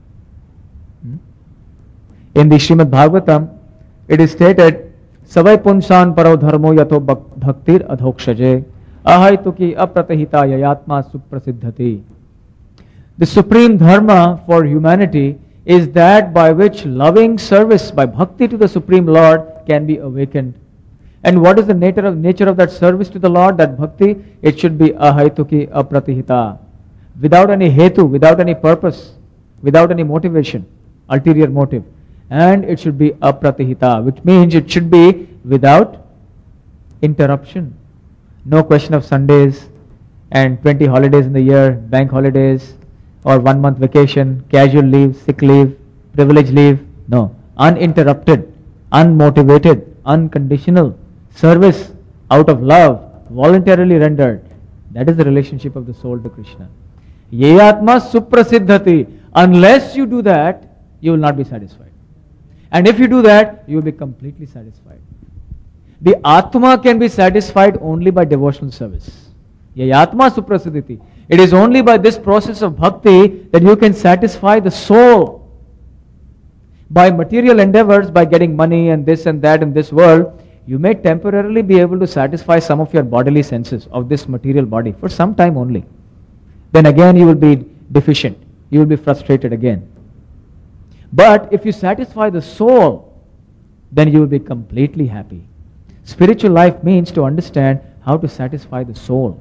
In the Srimad Bhagavatam, it is stated, Savai punsan paro dharmo yato bhaktir adhokshaje ahaituki apratahita yayatma suprasiddhati. The supreme dharma for humanity is that by which loving service by bhakti to the Supreme Lord can be awakened. And what is the nature of, nature of that service to the Lord, that bhakti? It should be ahaituki apratihita. Without any hetu, without any purpose, without any motivation, ulterior motive. And it should be apratihita, which means it should be without interruption. No question of Sundays and twenty holidays in the year, bank holidays, or one month vacation, casual leave, sick leave, privilege leave. No. Uninterrupted, unmotivated, unconditional service out of love, voluntarily rendered. That is the relationship of the soul to Krishna. Yayatma suprasiddhati. Unless you do that, you will not be satisfied. And if you do that, you will be completely satisfied. The Atma can be satisfied only by devotional service. Yayatma suprasiddhati. It is only by this process of bhakti that you can satisfy the soul. By material endeavors, by getting money and this and that in this world, you may temporarily be able to satisfy some of your bodily senses of this material body for some time only. Then again you will be deficient. You will be frustrated again. But if you satisfy the soul, then you will be completely happy. Spiritual life means to understand how to satisfy the soul.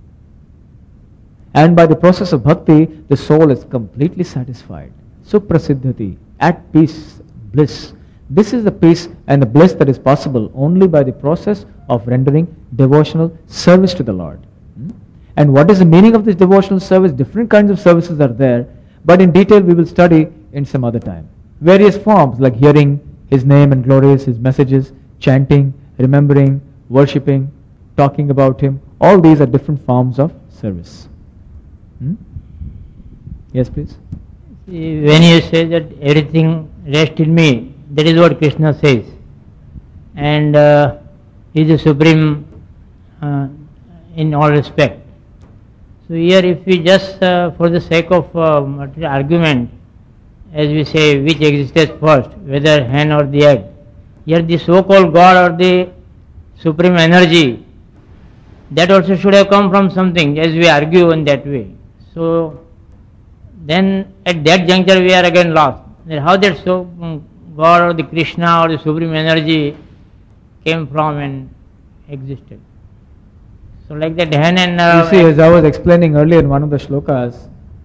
And by the process of bhakti, the soul is completely satisfied. Suprasiddhati, at peace, bliss. This is the peace and the bliss that is possible only by the process of rendering devotional service to the Lord. And what is the meaning of this devotional service? Different kinds of services are there, but in detail we will study in some other time. Various forms like hearing His name and glories, His messages, chanting, remembering, worshipping, talking about Him. All these are different forms of service. Hmm? Yes, please. When you say that everything rests in me, That is what Krishna says. And uh, he is the supreme uh, in all respect. So here if we just uh, for the sake of uh, material argument, as we say, which existed first, whether hen or the egg, here the so-called God or the supreme energy, that also should have come from something, as we argue in that way. So then at that juncture we are again lost. Then how that so um, God or the Krishna or the supreme energy came from and existed. So like that hen and uh, you see, as I was explaining earlier in one of the shlokas,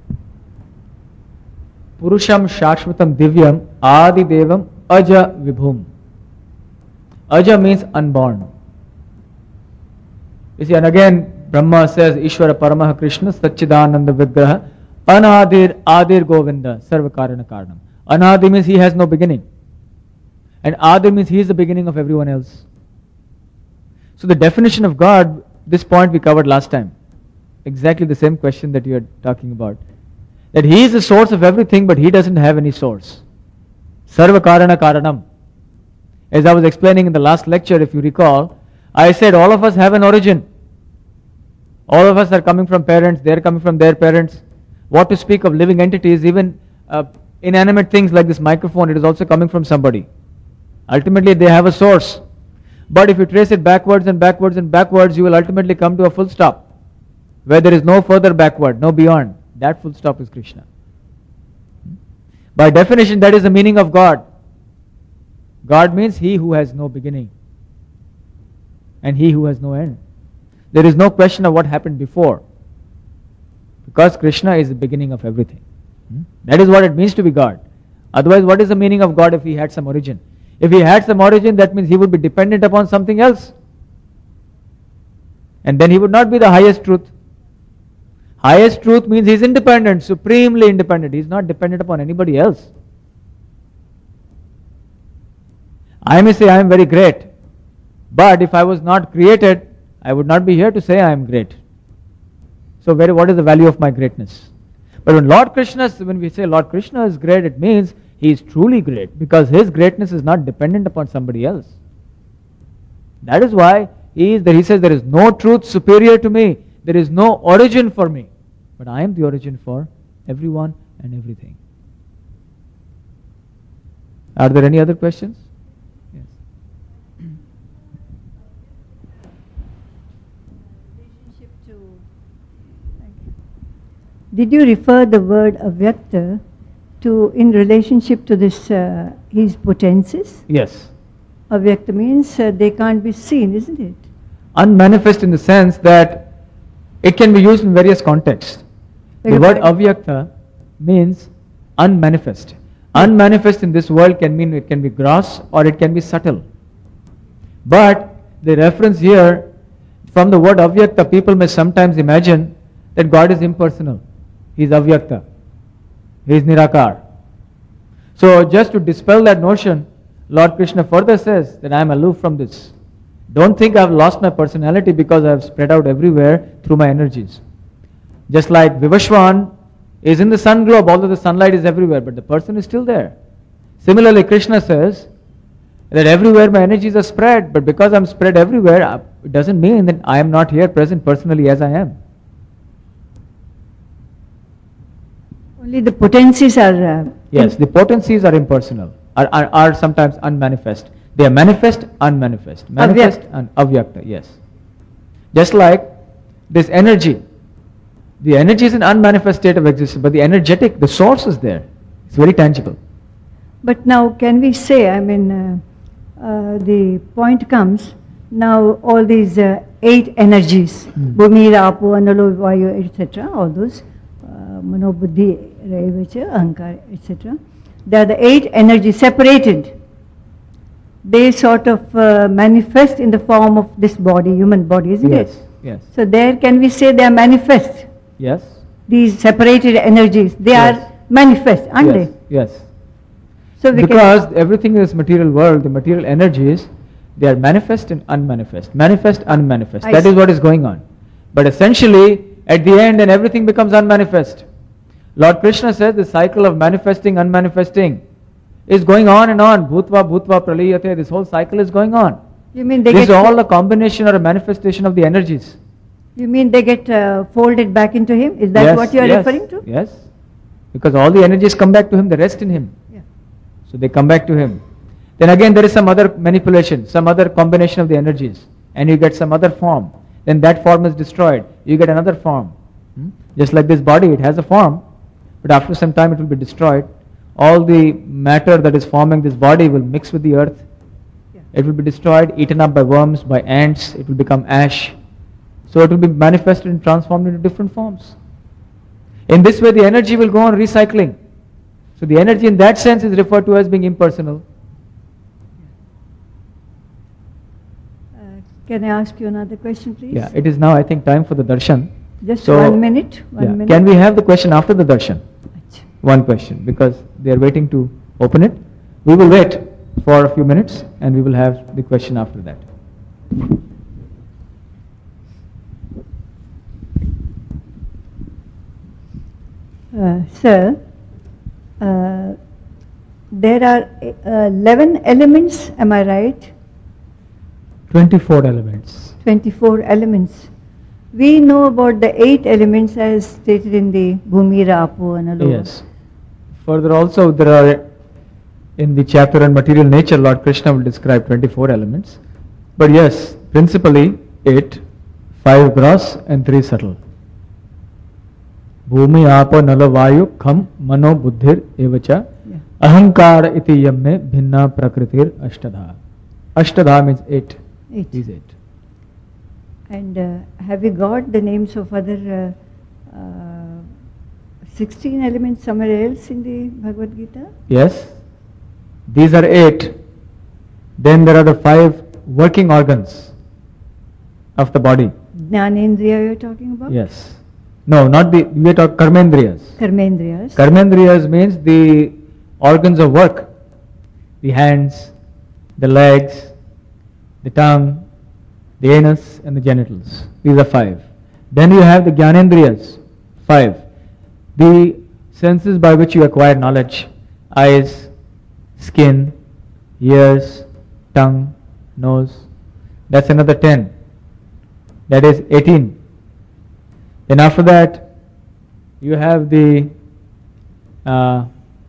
Purusham Shashvatam Divyam Adi Devam Aja Vibhum. Aja means unborn. You see, and again Brahma says Ishvara Paramaha Krishna Satchidananda Vigraha Anadir Adir Govinda Sarvakarana Karanam. Anadi means he has no beginning. And Adir means he is the beginning of everyone else. So the definition of God, this point we covered last time. Exactly the same question that you are talking about. That he is the source of everything, but he doesn't have any source. Sarva Karana Karanam. As I was explaining in the last lecture, if you recall, I said all of us have an origin. All of us are coming from parents, they are coming from their parents. What to speak of living entities, even uh, inanimate things like this microphone, it is also coming from somebody. Ultimately, they have a source. But if you trace it backwards and backwards and backwards, you will ultimately come to a full stop, where there is no further backward, no beyond. That full stop is Krishna. By definition, that is the meaning of God. God means he who has no beginning and he who has no end. There is no question of what happened before, because Krishna is the beginning of everything. That is what it means to be God. Otherwise, what is the meaning of God if he had some origin? If he had some origin, that means he would be dependent upon something else. And then he would not be the highest truth. Highest truth means he is independent, supremely independent. He is not dependent upon anybody else. I may say I am very great, but if I was not created, I would not be here to say I am great. So very, what is the value of my greatness? But when Lord Krishna, when we say Lord Krishna is great, it means he is truly great, because his greatness is not dependent upon somebody else. That is why he is there. He says there is no truth superior to me. There is no origin for me, but I am the origin for everyone and everything. Are there any other questions? Yes. Relationship to, thank you. Did you refer the word avyakta to in relationship to this uh, his potencies? Yes. Avyakta means uh, they can't be seen, isn't it? Unmanifest in the sense that it can be used in various contexts. Like the word a- avyakta means unmanifest. Unmanifest in this world can mean it can be gross or it can be subtle. But the reference here from the word avyakta, people may sometimes imagine that God is impersonal. He is avyakta. He is nirakar. So just to dispel that notion, Lord Krishna further says that I am aloof from this. Don't think I have lost my personality because I have spread out everywhere through my energies. Just like Vivashwan is in the sun globe, although the sunlight is everywhere, but the person is still there. Similarly, Krishna says that everywhere my energies are spread, but because I am spread everywhere, it doesn't mean that I am not here present personally as I am. Only the potencies are. Uh, Yes, the potencies are impersonal, are, are, are sometimes unmanifest. They are manifest, unmanifest. Manifest and avyakta, yes. Just like this energy. The energy is an unmanifest state of existence, but the energetic, the source is there. It's very tangible. But now can we say, I mean, uh, uh, the point comes, now all these uh, eight energies, Hmm. Bhumi, Rapo, Analo, Vayu, et cetera, all those, uh, Mano, Buddhi, Raivacha, Ahankar, et cetera, they are the eight energies separated. They sort of uh, manifest in the form of this body, human body, isn't Yes, it? yes, So there can we say they are manifest, yes, these separated energies, they Yes. are manifest, aren't yes, they? yes. So we Because everything in this material world, the material energies, they are manifest and unmanifest. Manifest, unmanifest. I That see. is what is going on. But essentially, at the end, then everything becomes unmanifest. Lord Krishna says the cycle of manifesting, unmanifesting It's going on and on. Bhutva, Bhutva, Praliyate. This whole cycle is going on. You mean they This is get all a combination or a manifestation of the energies. you mean they get uh, folded back into him? Is that Yes, what you are yes, referring to? Yes. Because all the energies come back to him, they rest in him. Yeah. So they come back to him. Then again there is some other manipulation, some other combination of the energies, and you get some other form. Then that form is destroyed. You get another form. Hmm? Just like this body, it has a form, but after some time it will be destroyed. All the matter that is forming this body will mix with the earth. Yeah. It will be destroyed, eaten up by worms, by ants. It will become ash. So it will be manifested and transformed into different forms. In this way the energy will go on recycling. So the energy in that sense is referred to as being impersonal. Uh, can I ask you another question, please? Yeah, it is now I think time for the darshan. Just So, one minute. One Yeah. minute. Can we have the question after the darshan? Achha. One question, because they are waiting to open it. We will wait for a few minutes and we will have the question after that. Uh, sir, uh, there are uh, eleven elements, am I right? twenty-four elements. twenty-four elements. We know about the eight elements as stated in the Bhumira, Apo and Alo. Yes. Further also there are, in the chapter on material nature, Lord Krishna will describe twenty-four elements. But yes, principally eight, five gross and three subtle. Bhumi, Apa, Nala, Vayu, Kham, Mano, Buddhir, Evacha, Yeah. Ahankara iti yamme bhinna prakritir ashtadha. Ashtadha means eight. Eight. These eight. And uh, have you got the names of other uh, uh, sixteen elements somewhere else in the Bhagavad Gita? Yes. These are eight. Then there are the five working organs of the body. Jnanendriya you're talking about? Yes. No, not the, we are talking karmendriyas. Karmendriyas. Karmendriyas means the organs of work. The hands, the legs, the tongue, the anus and the genitals. These are five. Then you have the Jnanendriyas, five. The senses by which you acquire knowledge. Eyes, skin, ears, tongue, nose. That's another ten. That is eighteen. Then after that, you have the uh,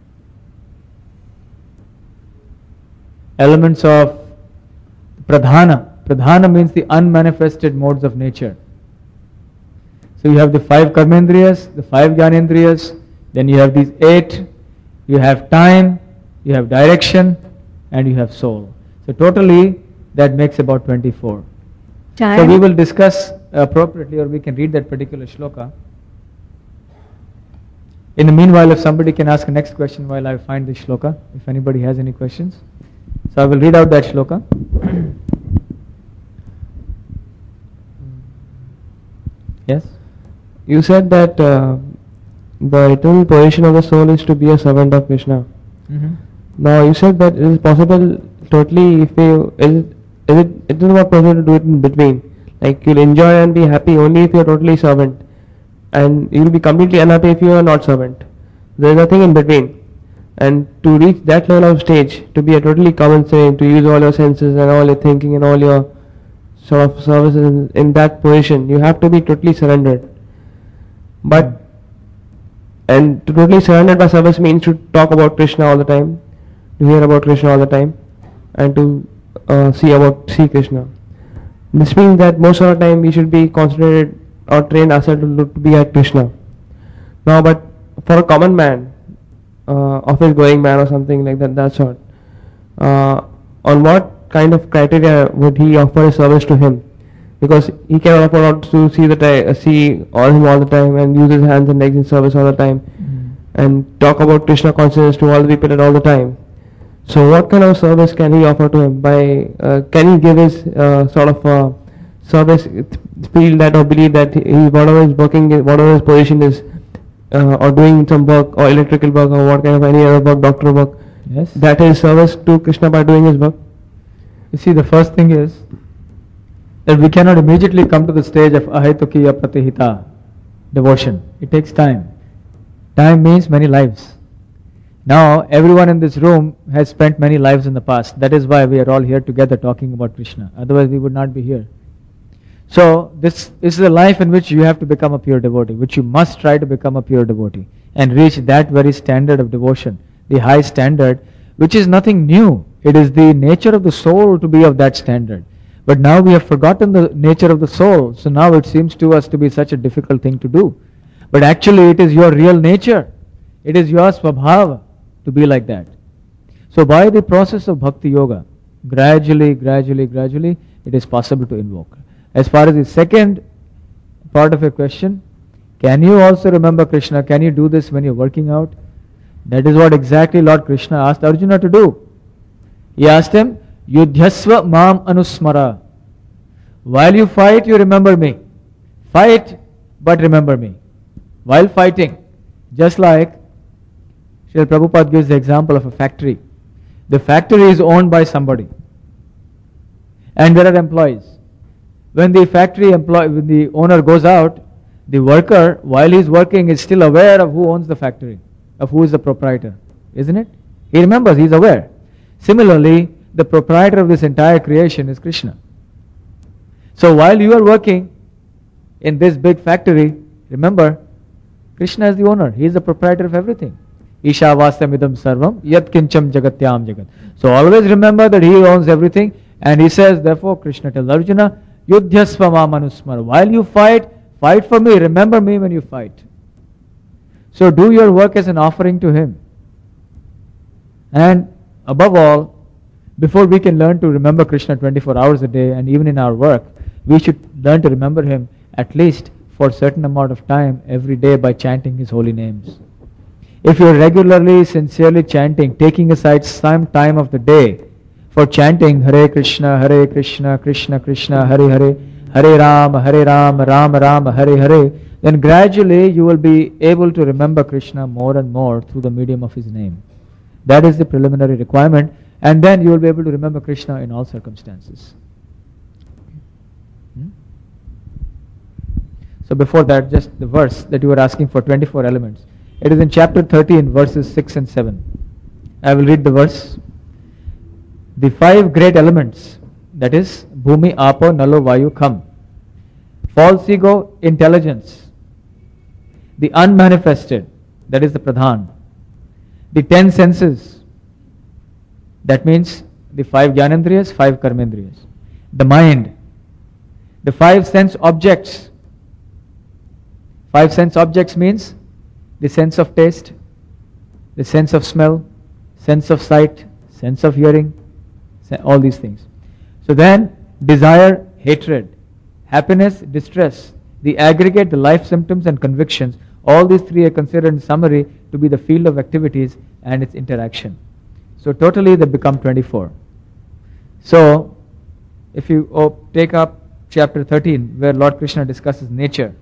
elements of pradhana. Pradhana means the unmanifested modes of nature. So you have the five karmendriyas, the five jnanendriyas, then you have these eight, you have time, you have direction, and you have soul. So totally that makes about twenty-four. Time. So we will discuss appropriately, or we can read that particular shloka. In the meanwhile, if somebody can ask a next question while I find the shloka, if anybody has any questions. So I will read out that shloka. Yes? You said that uh, the eternal position of the soul is to be a servant of Krishna. Mm-hmm. Now you said that it is possible totally if you, is it, is it, it is not possible to do it in between. Like you'll enjoy and be happy only if you are totally servant, and you'll be completely unhappy if you are not servant. There is nothing in between. And to reach that level of stage, to be a totally common saying, to use all your senses and all your thinking and all your sort of services in, in that position, you have to be totally surrendered. But and to totally surrendered by service means to talk about Krishna all the time, to hear about Krishna all the time, and to uh, see about see Krishna. This means that most of the time we should be concentrated or trained ourselves to, look, to be at Krishna. Now, but for a common man, uh, office going man or something like that, that sort, uh, on what kind of criteria would he offer his service to him? Because he cannot afford to see the ti- uh, see all him all the time and use his hands and legs in service all the time, Mm-hmm. and talk about Krishna consciousness to all the people at all the time. So what kind of service can he offer to him? By uh, can he give his uh, sort of uh, service, feel that or believe that he, whatever is working, whatever his position is, uh, or doing some work or electrical work or what kind of any other work, doctor work, Yes. that is service to Krishna by doing his work? You see, the first thing is that we cannot immediately come to the stage of ahetukiya pratihita, devotion. It takes time. Time means many lives. Now, everyone in this room has spent many lives in the past. That is why we are all here together talking about Krishna. Otherwise, we would not be here. So, this is a life in which you have to become a pure devotee, which you must try to become a pure devotee and reach that very standard of devotion, the high standard, which is nothing new. It is the nature of the soul to be of that standard. But now we have forgotten the nature of the soul, so now it seems to us to be such a difficult thing to do. But actually, it is your real nature. It is your swabhava to be like that. So by the process of bhakti yoga, gradually, gradually, gradually, it is possible to invoke. As far as the second part of your question, can you also remember Krishna? Can you do this when you're working out? That is what exactly Lord Krishna asked Arjuna to do. He asked him, Yudhyasva mam anusmara. While you fight, you remember me. Fight, but remember me. While fighting, just like Srila Prabhupada gives the example of a factory. The factory is owned by somebody. And there are employees. When the factory employee, when the owner goes out, the worker, while he is working, is still aware of who owns the factory, of who is the proprietor. Isn't it? He remembers, he is aware. Similarly, the proprietor of this entire creation is Krishna. So while you are working in this big factory, remember, Krishna is the owner. He is the proprietor of everything. Isha vasamidam sarvam yat kincham jagatyam jagat. So always remember that he owns everything. And he says, therefore, Krishna tells Arjuna, Yudhyasva mamanusmar. While you fight, fight for me. Remember me when you fight. So do your work as an offering to him. And above all, before we can learn to remember Krishna twenty-four hours a day and even in our work, we should learn to remember him at least for a certain amount of time every day by chanting his holy names. If you are regularly, sincerely chanting, taking aside some time of the day for chanting Hare Krishna, Hare Krishna, Krishna Krishna, Hare Hare, Hare Rama, Hare Rama, Rama Rama, Hare Hare, then gradually you will be able to remember Krishna more and more through the medium of his name. That is the preliminary requirement, and then you will be able to remember Krishna in all circumstances. Hmm? So before that, just the verse that you were asking for, twenty-four elements. It is in chapter thirteen, verses six and seven. I will read the verse. The five great elements, that is, Bhumi, Apo, Nalo, Vayu, come. False ego, intelligence. The unmanifested, that is the Pradhan. The ten senses, that means the five Jnanendriyas, five Karmendriyas. The mind. The five sense objects. Five sense objects means the sense of taste, the sense of smell, sense of sight, sense of hearing, all these things. So then, desire, hatred, happiness, distress, the aggregate, the life symptoms and convictions, all these three are considered in summary to be the field of activities and its interaction. So totally they become twenty-four. So, if you oh, take up chapter thirteen, where Lord Krishna discusses nature,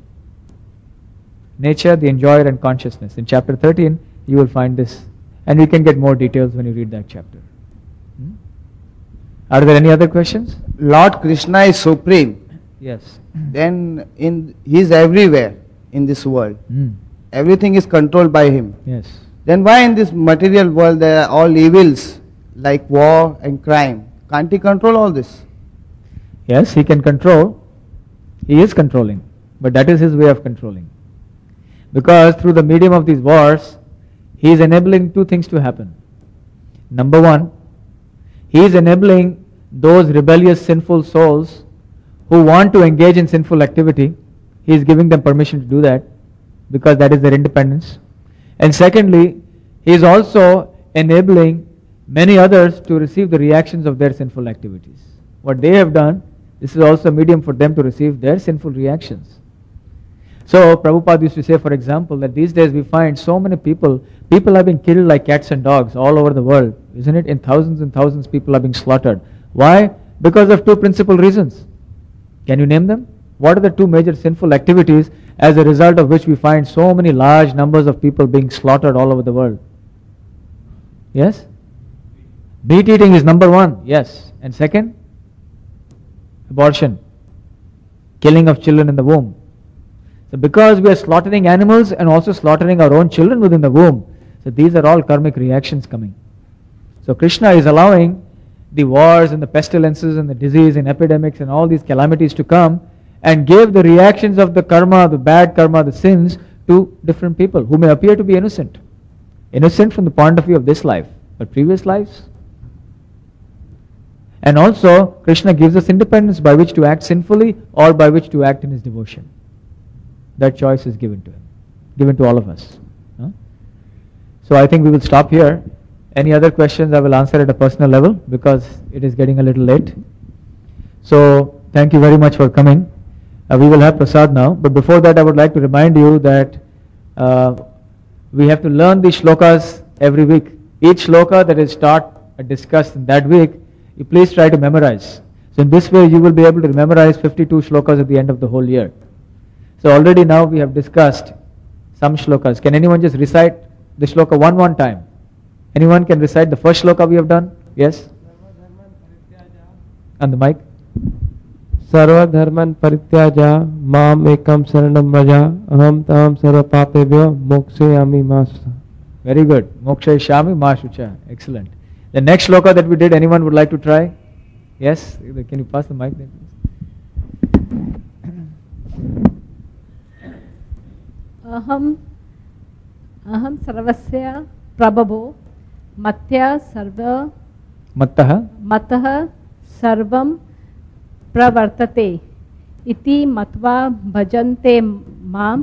nature, the enjoyer and consciousness. In chapter thirteen, you will find this. And you can get more details when you read that chapter. Hmm? Are there any other questions? Lord Krishna is supreme. Yes. Then in he is everywhere in this world. Hmm. Everything is controlled by him. Yes. Then why in this material world there are all evils like war and crime? Can't he control all this? Yes, he can control. He is controlling. But that is his way of controlling. Because through the medium of these wars, he is enabling two things to happen. Number one, he is enabling those rebellious sinful souls who want to engage in sinful activity. He is giving them permission to do that because that is their independence. And secondly, he is also enabling many others to receive the reactions of their sinful activities. What they have done, this is also a medium for them to receive their sinful reactions. So Prabhupada used to say, for example, that these days we find so many people, people are being killed like cats and dogs all over the world, isn't it? In thousands and thousands people are being slaughtered. Why? Because of two principal reasons. Can you name them? What are the two major sinful activities as a result of which we find so many large numbers of people being slaughtered all over the world? Yes? Meat eating is number one, yes. And second? Abortion. Killing of children in the womb. So because we are slaughtering animals and also slaughtering our own children within the womb, So these are all karmic reactions coming. So Krishna is allowing the wars and the pestilences and the disease and epidemics and all these calamities to come and gave the reactions of the karma, the bad karma, the sins to different people who may appear to be innocent. Innocent from the point of view of this life, but previous lives. And also, Krishna gives us independence by which to act sinfully or by which to act in his devotion. That choice is given to him, given to all of us. Huh? So I think we will stop here. Any other questions I will answer at a personal level because it is getting a little late. So thank you very much for coming. Uh, we will have prasad now, but before that I would like to remind you that uh, we have to learn these shlokas every week. Each shloka that is taught and discussed in that week, you please try to memorize. So in this way you will be able to memorize fifty-two shlokas at the end of the whole year. So already now we have discussed some shlokas. Can anyone just recite the shloka one one time? Anyone can recite the first shloka we have done? Yes? On the mic. Sarva dharman parityaja mam ekam saranam vraja aham tam sarva papebhyo mokshayami mascha. Very good. Mokshayami mashucha. Excellent. The next shloka that we did, anyone would like to try? Yes? Can you pass the mic there, please? Aham aham sarvasya prabhavo matya sarva Mattaha matah sarvam pravartate iti matva bhajante mam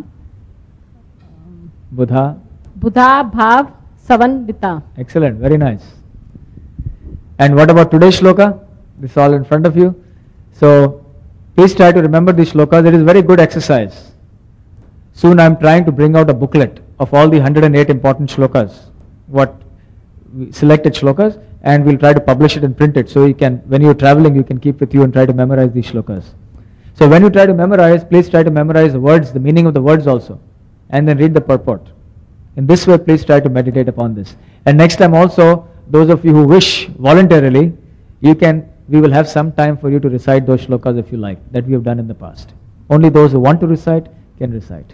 Buddha. buddha bhav savanvita. Excellent. Very nice. And what about today's shloka? This is all in front of you. So please try to remember these shlokas. It is very good exercise. Soon I am trying to bring out a booklet of all the one hundred eight important shlokas, what selected shlokas, and we'll try to publish it and print it so you can, when you're traveling, you can keep with you and try to memorize these shlokas. So when you try to memorize, please try to memorize the words, the meaning of the words also, and then read the purport. In this way, please try to meditate upon this. And next time also, those of you who wish voluntarily, you can, we will have some time for you to recite those shlokas if you like, that we have done in the past. Only those who want to recite can recite.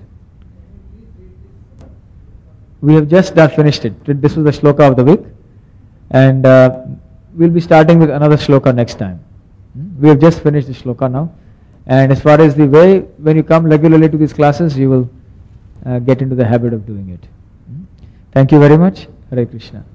We have just done finished it. This was the shloka of the week, and uh, we'll be starting with another shloka next time. We have just finished the shloka now, and as far as the way, when you come regularly to these classes, you will uh, get into the habit of doing it. Thank you very much. Hare Krishna.